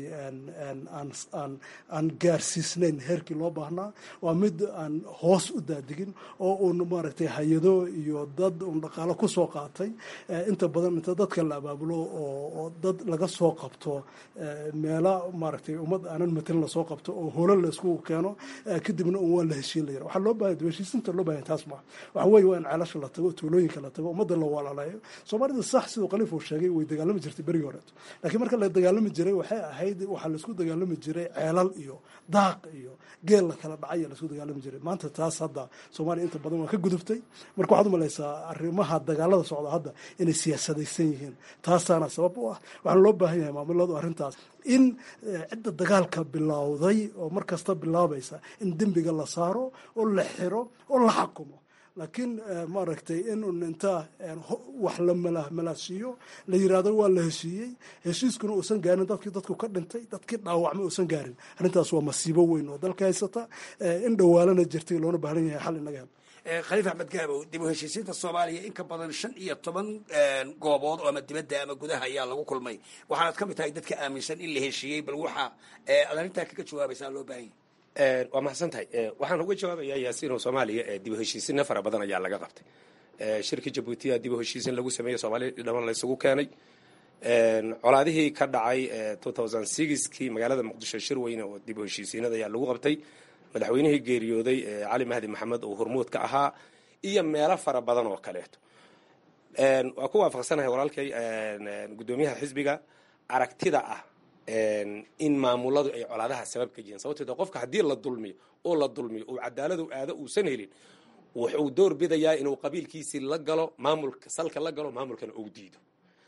aan gaarsiisnayn heerkii loo baahnaa, waa mid aan hoos u daadigin oo uun maaragtay hay-ado iyo dad uun dhaqaalo ku soo qaatay. inta badan inta dadka la abaabulo oo dad laga soo qabto meela maaragtay ummad aanan matelin lasoo qabto oo holo la isku keeno kadibna un waa la heshiin la yara. waxaa loo baahay heshiisinta loo baahay taas maa waxa weeye waa in ceelasha la tago, tuulooyinka la tago, ummadda la walaalayo. soomaalida sax siduu khaliif uu sheegay way dagaalami jirtay berigii horeeto, laakiin marka la dagaalami jiray waxay ahayd waxaa laisku dagaalami jiray ceelal iyo daaq iyo geel la kala dhacay laisku dagaalami jiray. maanta taas hadda soomaaliya inta badan waa ka gudubtay. marka waxaad u malaysaa arrimaha dagaalada socda hadda inay siyaasadaysan yihiin. taasaana sabab u ah. waxaana loo baahan yahay maamuladu arrintaas in cidda dagaalka bilowday oo mar kasta bilaabaysa in dembiga la saaro oo la xiro oo la xakumo. laakiin maaragtay in un intaa wax la malaasiiyo la yiraahdo waa la heshiiyey, heshiiskuna uusan gaarin dadkii dadku ka dhintay, dadkii dhaawacmay uusan gaarin. arrintaas waa masiibo weyn oo dalka haysata, in dhawaalana jirtay loona baahan yahay xal inaga hel. khaliif axmed gaabow, dib u heshiisiinta soomaaliya in ka badan shan iyo toban goobood oo ama dibadda ama gudaha ayaa lagu kulmay. waxaanaad ka mid tahay dadka aaminsan in la heshiiyey, bal waxa aad arrintaa kaga jawaabaysaa loo baahan yahay. waa mahadsan tahay. waxaan uga jawaabayaa yaasiin oo soomaaliya dib u heshiisinna fara badan ayaa laga qabtay. shirkii jabuutiya dib u heshiisin lagu sameeyey soomaaliya dhaman la isugu keenay. colaadihii ka dhacay two thousand sixkii magaalada muqdisho shir weyne oo dib u heshiisiinada ayaa lagu qabtay. madaxweynihii geeriyooday cali mahdi maxamed oo hormuud ka ahaa iyo meelo fara badan oo kaleeto. waa ku waafaqsanahay walaalkay guddoomiyaha xisbiga aragtida ah in maamuladu ay colaadaha sabab ka yihiin. sababteed qofka haddii la dulmiyo oo la dulmiyo oo cadaaladu aado uusan helin, wuxuu door bidayaa inuu qabiilkiisii la galo maamulka salka la galo maamulkana uu diido.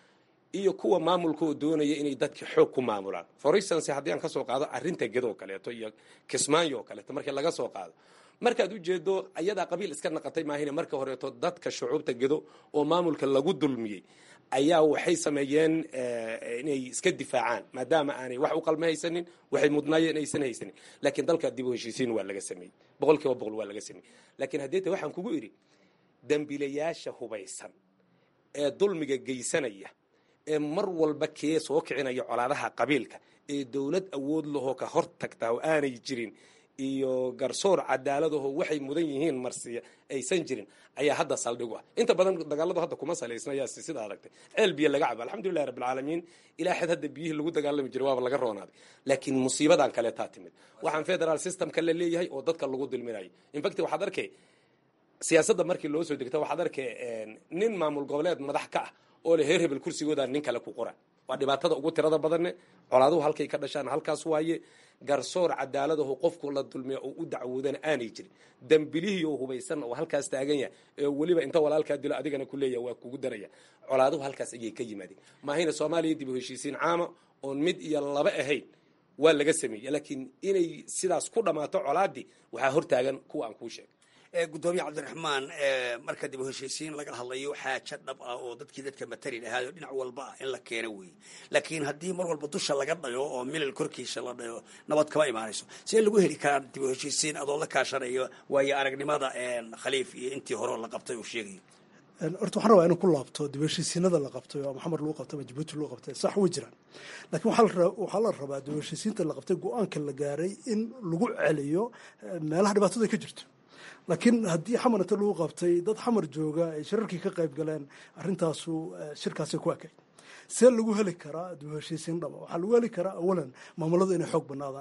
iyo kuwa maamulka oo doonaya inay dadka xoog ku maamulaan. for instance haddii aan ka soo qaado arrinta gedoo kaleeto iyo kismaayo oo kaleeto markii laga soo qaado, markaad ujeedo ayadaa qabiil iska naqatay maahine marka horeeto dadka shucuubta gedo oo maamulka lagu dulmiyey ayaa waxay sameeyeen inay iska difaacaan maadaama aanay wax u qalma haysanin, waxay mudnaayeen aysan haysanin. laakiin dalka dib u heshiisiin waa laga sameeyey, boqol kiiba boqol waa laga sameeyey. laakiin haddii ta waxaan kugu idhi dambiilayaasha hubaysan ee dulmiga geysanaya ee mar walba kee soo kicinaya colaadaha qabiilka ee dowlad awood lahoo ka hor tagtaa oo aanay jirin iyo garsoor cadaaladaho waxay mudan yihiin marsiya aysan jirin ayaa hadda saldhig u ah. inta badan dagaaladu hadda kuma salaysnayaa sida aragtay ceel biyo laga cabo. alxamdulillahi rabbil caalamiin, ilaa xad hadda biyihii lagu dagaalami jiray waaba laga roonaaday. laakiin musiibadan kale taa timid waxaan federal systemka la leeyahay oo dadka lagu dulminayo. in fact waxaad arkay siyaasadda markii loo soo degta waxaad arkay nin maamul goboleed madax ka ah oo le heer hebel kursigooda nin kale ku qora. waa dhibaatada ugu tirada badanne. colaaduhu halkay ka dhashaan halkaas waaye. garsoor cadaaladaho qofku la dulmiya oo u dacwoodana aanay jirin. dambilihii oo hubaysan oo halkaas taagan yahay ee weliba inta walaalkaa dilo adigana ku leeyahay waa kugu daraya. colaaduhu halkaas ayay ka yimaadeen. maahayna soomaaliya dib u heshiisiin caama oon mid iyo laba ahayn waa laga sameeyey. laakiin inay sidaas ku dhammaato colaadii waxaa hortaagan kuwa aan kuu sheegay. gudoomiye cabdiraxmaan, marka dib u heshiisiin laga hadlayo xaajo dhab ah oo dadkii dadka matali lahaayo dhinac walba ah in la keeno weeye. laakiin haddii mar walba dusha laga dhayo oo milal korkiisa la dhayo nabad kama imaanayso. see lagu heli karaa dib u heshiisiin adoo la kaashanayo waayo aragnimada khaliif iyo intii hore la qabtay uu sheegayo? horta waxaan rabaa inuu ku laabto dib u heshiisiinada la qabtay oo maxamed lagu qabtay ama jabuuti lagu qabtay sax way jiraan. laakiin waxaa la rabaa dib u heshiisiinta la qabtay go-aanka la gaaray in lagu celiyo meelaha dhibaatadu ay ka jirto. laakiin haddii xamar inta lagu qabtay dad xamar jooga ay shirarkii ka qayb galeen, arrintaasu shirkaasay ku ekayd. see lagu heli karaa dib u heshiisiin dhaba? waxaa lagu heli karaa awalan maamuladu inay xoog banaadaan.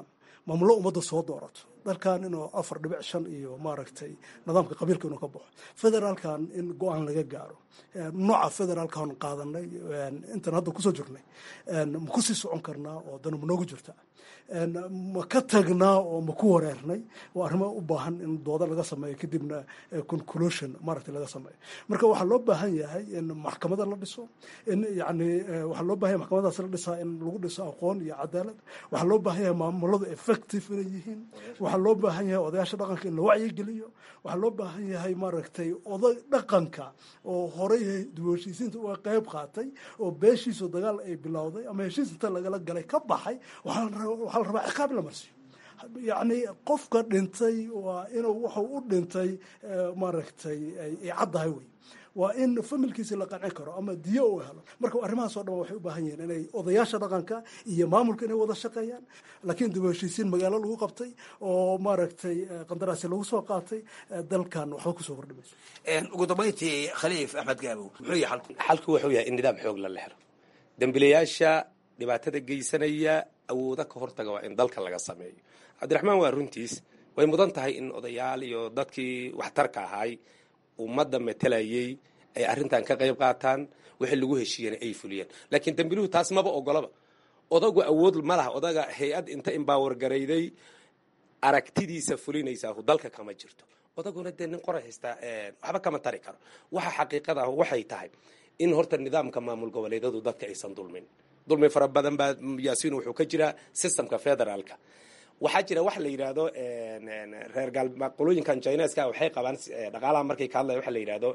maamullo ummadda soo doorato dalkan inuu afar dhibic shan iyo maaragtay nidaamka qabiilka inuu ka baxo federaalkan in go-aan laga gaaro nooca federaalkan qaadanay intan hadda kusoo jirnay ma kusii socon karnaa oo dana ma noogu jirta ma ka tagnaa oo ma ku wareernay waa arrimo u baahan in dooda laga sameeyo kadibna conclusion maaragtay laga sameeyo marka waxaa loo baahan yahay in maxkamada la dhiso in yani waxaa loo baahan yahay maxkamadaas la dhisaa in lagu dhiso aqoon iyo cadaalad waxaa loo baahan yahay maamuladu effective inay yihiin waxaa loo baahan yahay odayaasha dhaqanka in la wacyigeliyo waxaa loo baahan yahay maaragtay oday dhaqanka oo horey heshiisiinta uga qayb qaatay oo beeshiisu dagaal ay bilowday ama heshiis inta lagala galay ka baxay waxaa la rabaa ciqaab la marsiyo yacni qofka dhintay waa inuu wuxuu u dhintay maaragtay ay caddahay wey waa in familkiisi la qancin karo ama diyo uu helo marka arrimahaas oo dhan waxay u baahan yihiin inay odayaasha dhaqanka iyo maamulka inay wada shaqeeyaan laakiin dib u heshiisiin magaalo lagu qabtay oo maaragtay qandaraasi lagu soo qaatay dalkan waxba kusoo kordhimayso ugu dambayntii khaliif axmed gaabow muxuu yahay xalku xalku wuxuu yahay in nidaam xoog la helo dembiilayaasha dhibaatada geysanaya awooda ka hortaga waa in dalka laga sameeyo cabdiraxmaan waa runtiis way mudan tahay in odayaal iyo dadkii waxtarka ahaay ummadda matelayay ay arrintan ka qayb qaataan wixii lagu heshiiyana ay fuliyeen laakiin dambiiluhu taas maba ogolaba odagu awood ma laha odaga hay-ad inta empower garayday aragtidiisa fulinaysaa dalka kama jirto odaguna dee nin qoray haystaa waxba kama tari karo waxa xaqiiqada ah waxay tahay in horta nidaamka maamul goboleedadu dadka aysan dulmin dulmi fara badan baa yaasiin wuxuu ka jiraa systemka federaalka waxaa jira wax la yidhaahdo reer qolooyinkan chineska waxay qabaan dhaqaalaha markay ka hadlaya waxa la yidhahdo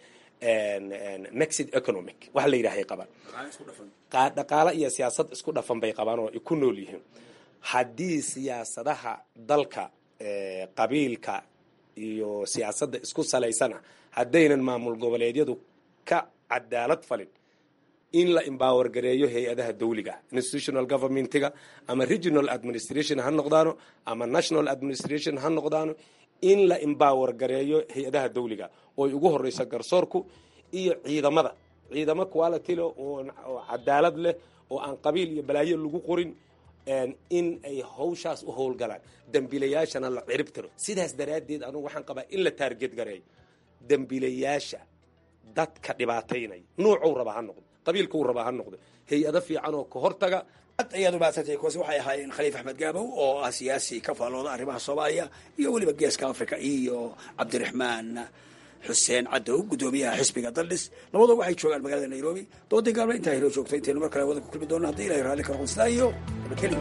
mixed economic waxa la yidhahay qabaan dhaqaala iyo siyaasad isku dhafan bay qabaan oo ay ku nool yihiin haddii siyaasadaha dalka qabiilka iyo siyaasadda isku salaysana haddaynan maamul goboleedyadu ka cadaalad falin in la empower gareeyo hay-adaha dawliga institutional governmentiga ama regional administration ha noqdaano ama national administration ha noqdaano in la empower gareeyo hay-adaha dawliga oo ay ugu horeyso garsoorku iyo ciidamada ciidamo quality leh oo cadaalad leh oo aan qabiil iyo balaayo lagu qorin in ay hawshaas u howlgalaan dambiilayaashana la cirib tiro sidaas daraaddeed anugu waxaan qabaa in la taarget gareeyo dambiilayaasha dadka dhibaataynaya nuucuu raba ha noqdo qabiilkuu raba ha noqdo hay-ado fiican oo ka hortaga ad ayaad umahadsantay kuwaasi waxay ahaayeen khaliif axmed gaabow oo ah siyaasi ka faallooda arrimaha soomaaliya iyo weliba geeska africa iyo cabdiraxmaan xuseen cadow guddoomiyaha xisbiga daldhis labadoo waxay joogaan magaalada nairobi doodii gaabla intaa helo joogto intaynu mar kale wada ku kulmi doona haddii ilahay raalli karo qonsidaa iyo nabadgelyo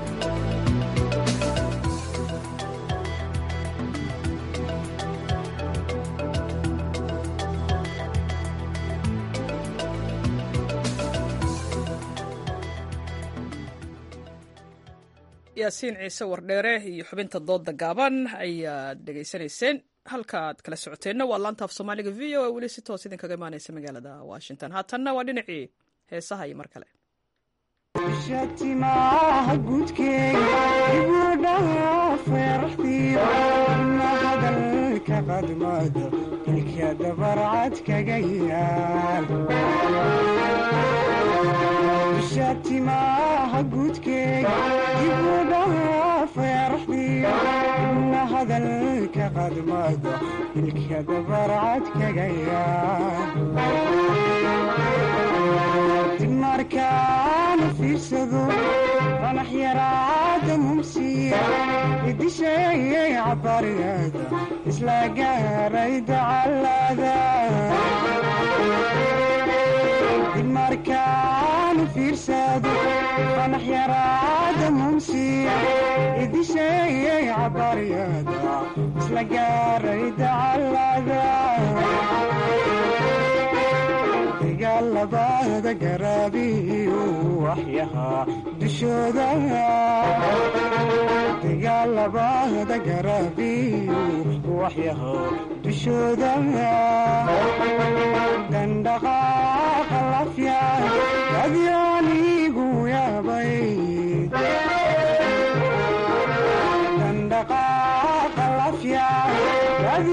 yaasiin ciise wardheere iyo xubinta dooda gaaban ayaad dhegaysanayseen halkaaad kala socoteenna waa laanta af soomaaliga v o a weli si toos idinkaga imaanaysa magaalada washington haatanna waa dhinacii heesaha iyo mar kale shatimaha gudkeega ibudhaha feeraxdiyo ina hadalka qadmado ilka dabarcad kaga yaal shatimaha gudkeega ibudhaha feeraxdiyo ina hadalka qadmado ilka dabarcad kaga yaal markaana fiirsado qanax yaraada mumsiya idisheeyay cabariyada isla gaaray dacalada markaana fiirsado qanax yaraada mumsiya idisheeyay cabariyada isla gaaray dacalada dagaalabada garaabiyo waxyahaa dushooda dagaalabada garaabiyo waxyahaa dushooda dandhaqaaqa lafya adyoonigu yaabay dandhaqaaqa lafya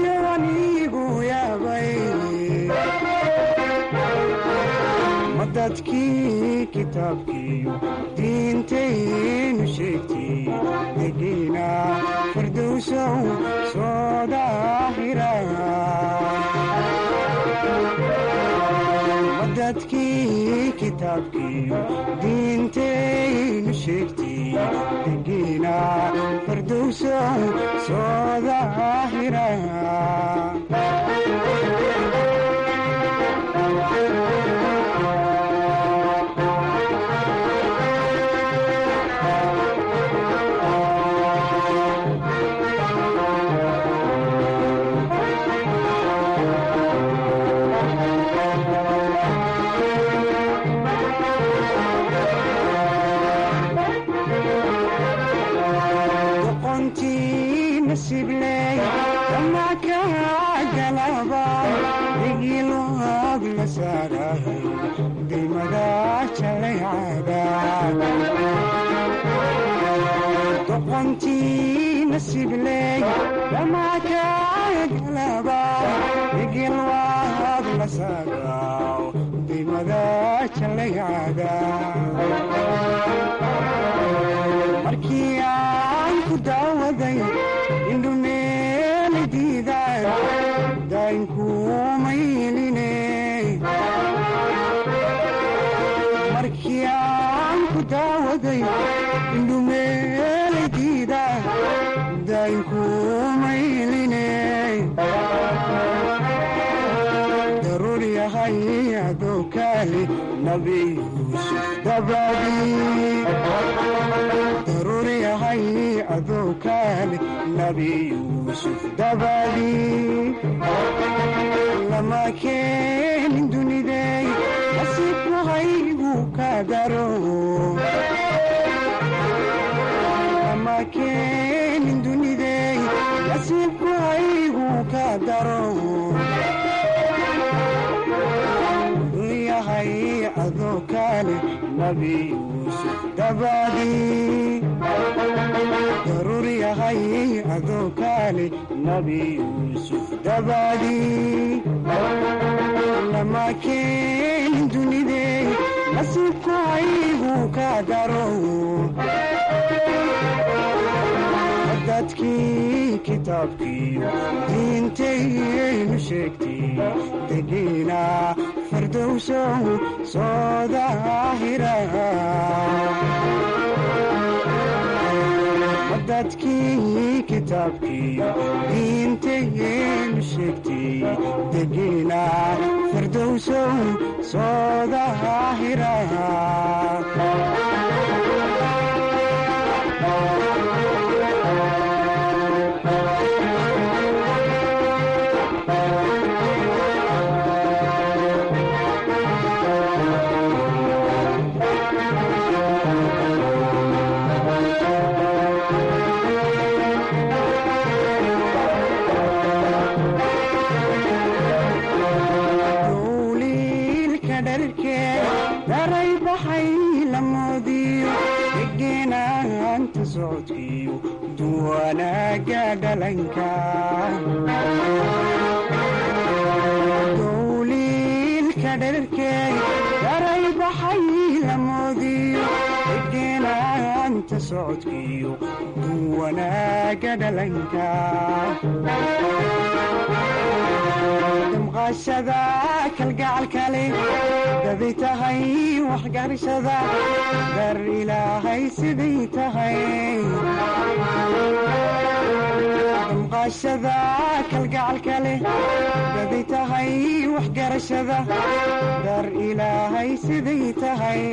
adyoonigu yaabay dadkii kitaabkiiyo diintaynu sheegtay degiina firdowsow soo daahira dadkii kitaabkiiyo diintaynu sheegtay degiina firdowsow soo daahira doqontii nasibley dhamakagalaba igil waad la saagaw dimada jalayada markii aan ku daawaday indhumeeli diidaan daynkumayline markii aan ku daawaday indhumeeli diidaan daynkumayline daruur yahay adoo kaali nabi yuusuf dabadii daruur yahay adoo kaali nabi yuusuf dabadii lama keenin dunidey nasiibku haygu ka daro lama keenin dunidey nasiibku haygu ka daro yahay adoo kaali nabi yuusuf dabadii daruur yahay adoo kaali nabi yuusuf dabadii lama keenin dunidey nasiibku haygu ka daro dadkii kitaabkiiyo diintaynu sheegtay degiina firdowsow soo daahira dadkii kitaabkiiyo diintaynu sheegtay degiina firdowsow soo daahira duwanaaga dhalanka dowliilka dherarkeey daray baxay la moodiyo egeenaanta socodkiyo duwanaaga dhalanka damqaashada kalgacalkale daday tahay waxgarashada dar ilaahay siday tahay damqaashada kalgacalka leh daday tahay waxgarashada dar ilaahay siday tahay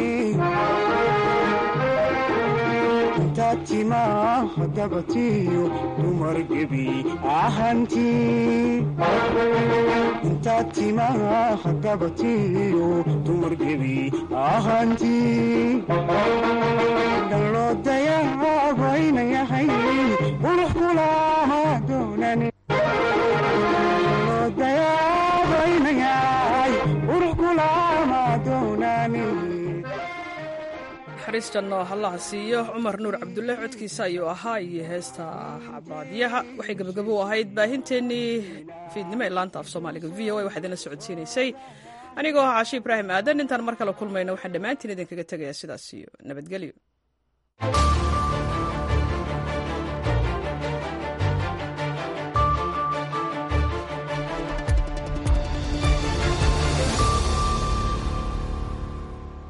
intaad timaa dabatiyo dumar gebi ahantii intaad timaa dabatiyo dumar gebi ahantii dhaloo dayaabayna yahay qurux kulaha doonani dhaloo dayaabayna yahay qurux kulama doonani naxariistanno hallaha siiyo cumar nuur cabdulle codkiisa ayuu ahaa iyo heesta xabaadyaha waxay gebagabo u ahayd baahinteennii fiidnimo ee laanta af soomaaliga v o a waxaa idinla socodsiinaysay anigoo ah Caashi Ibraahim Aadan intaan mar kale kulmayna waxaan dhammaantiin idinkaga tegayaa sidaas iyo nabadgelyo.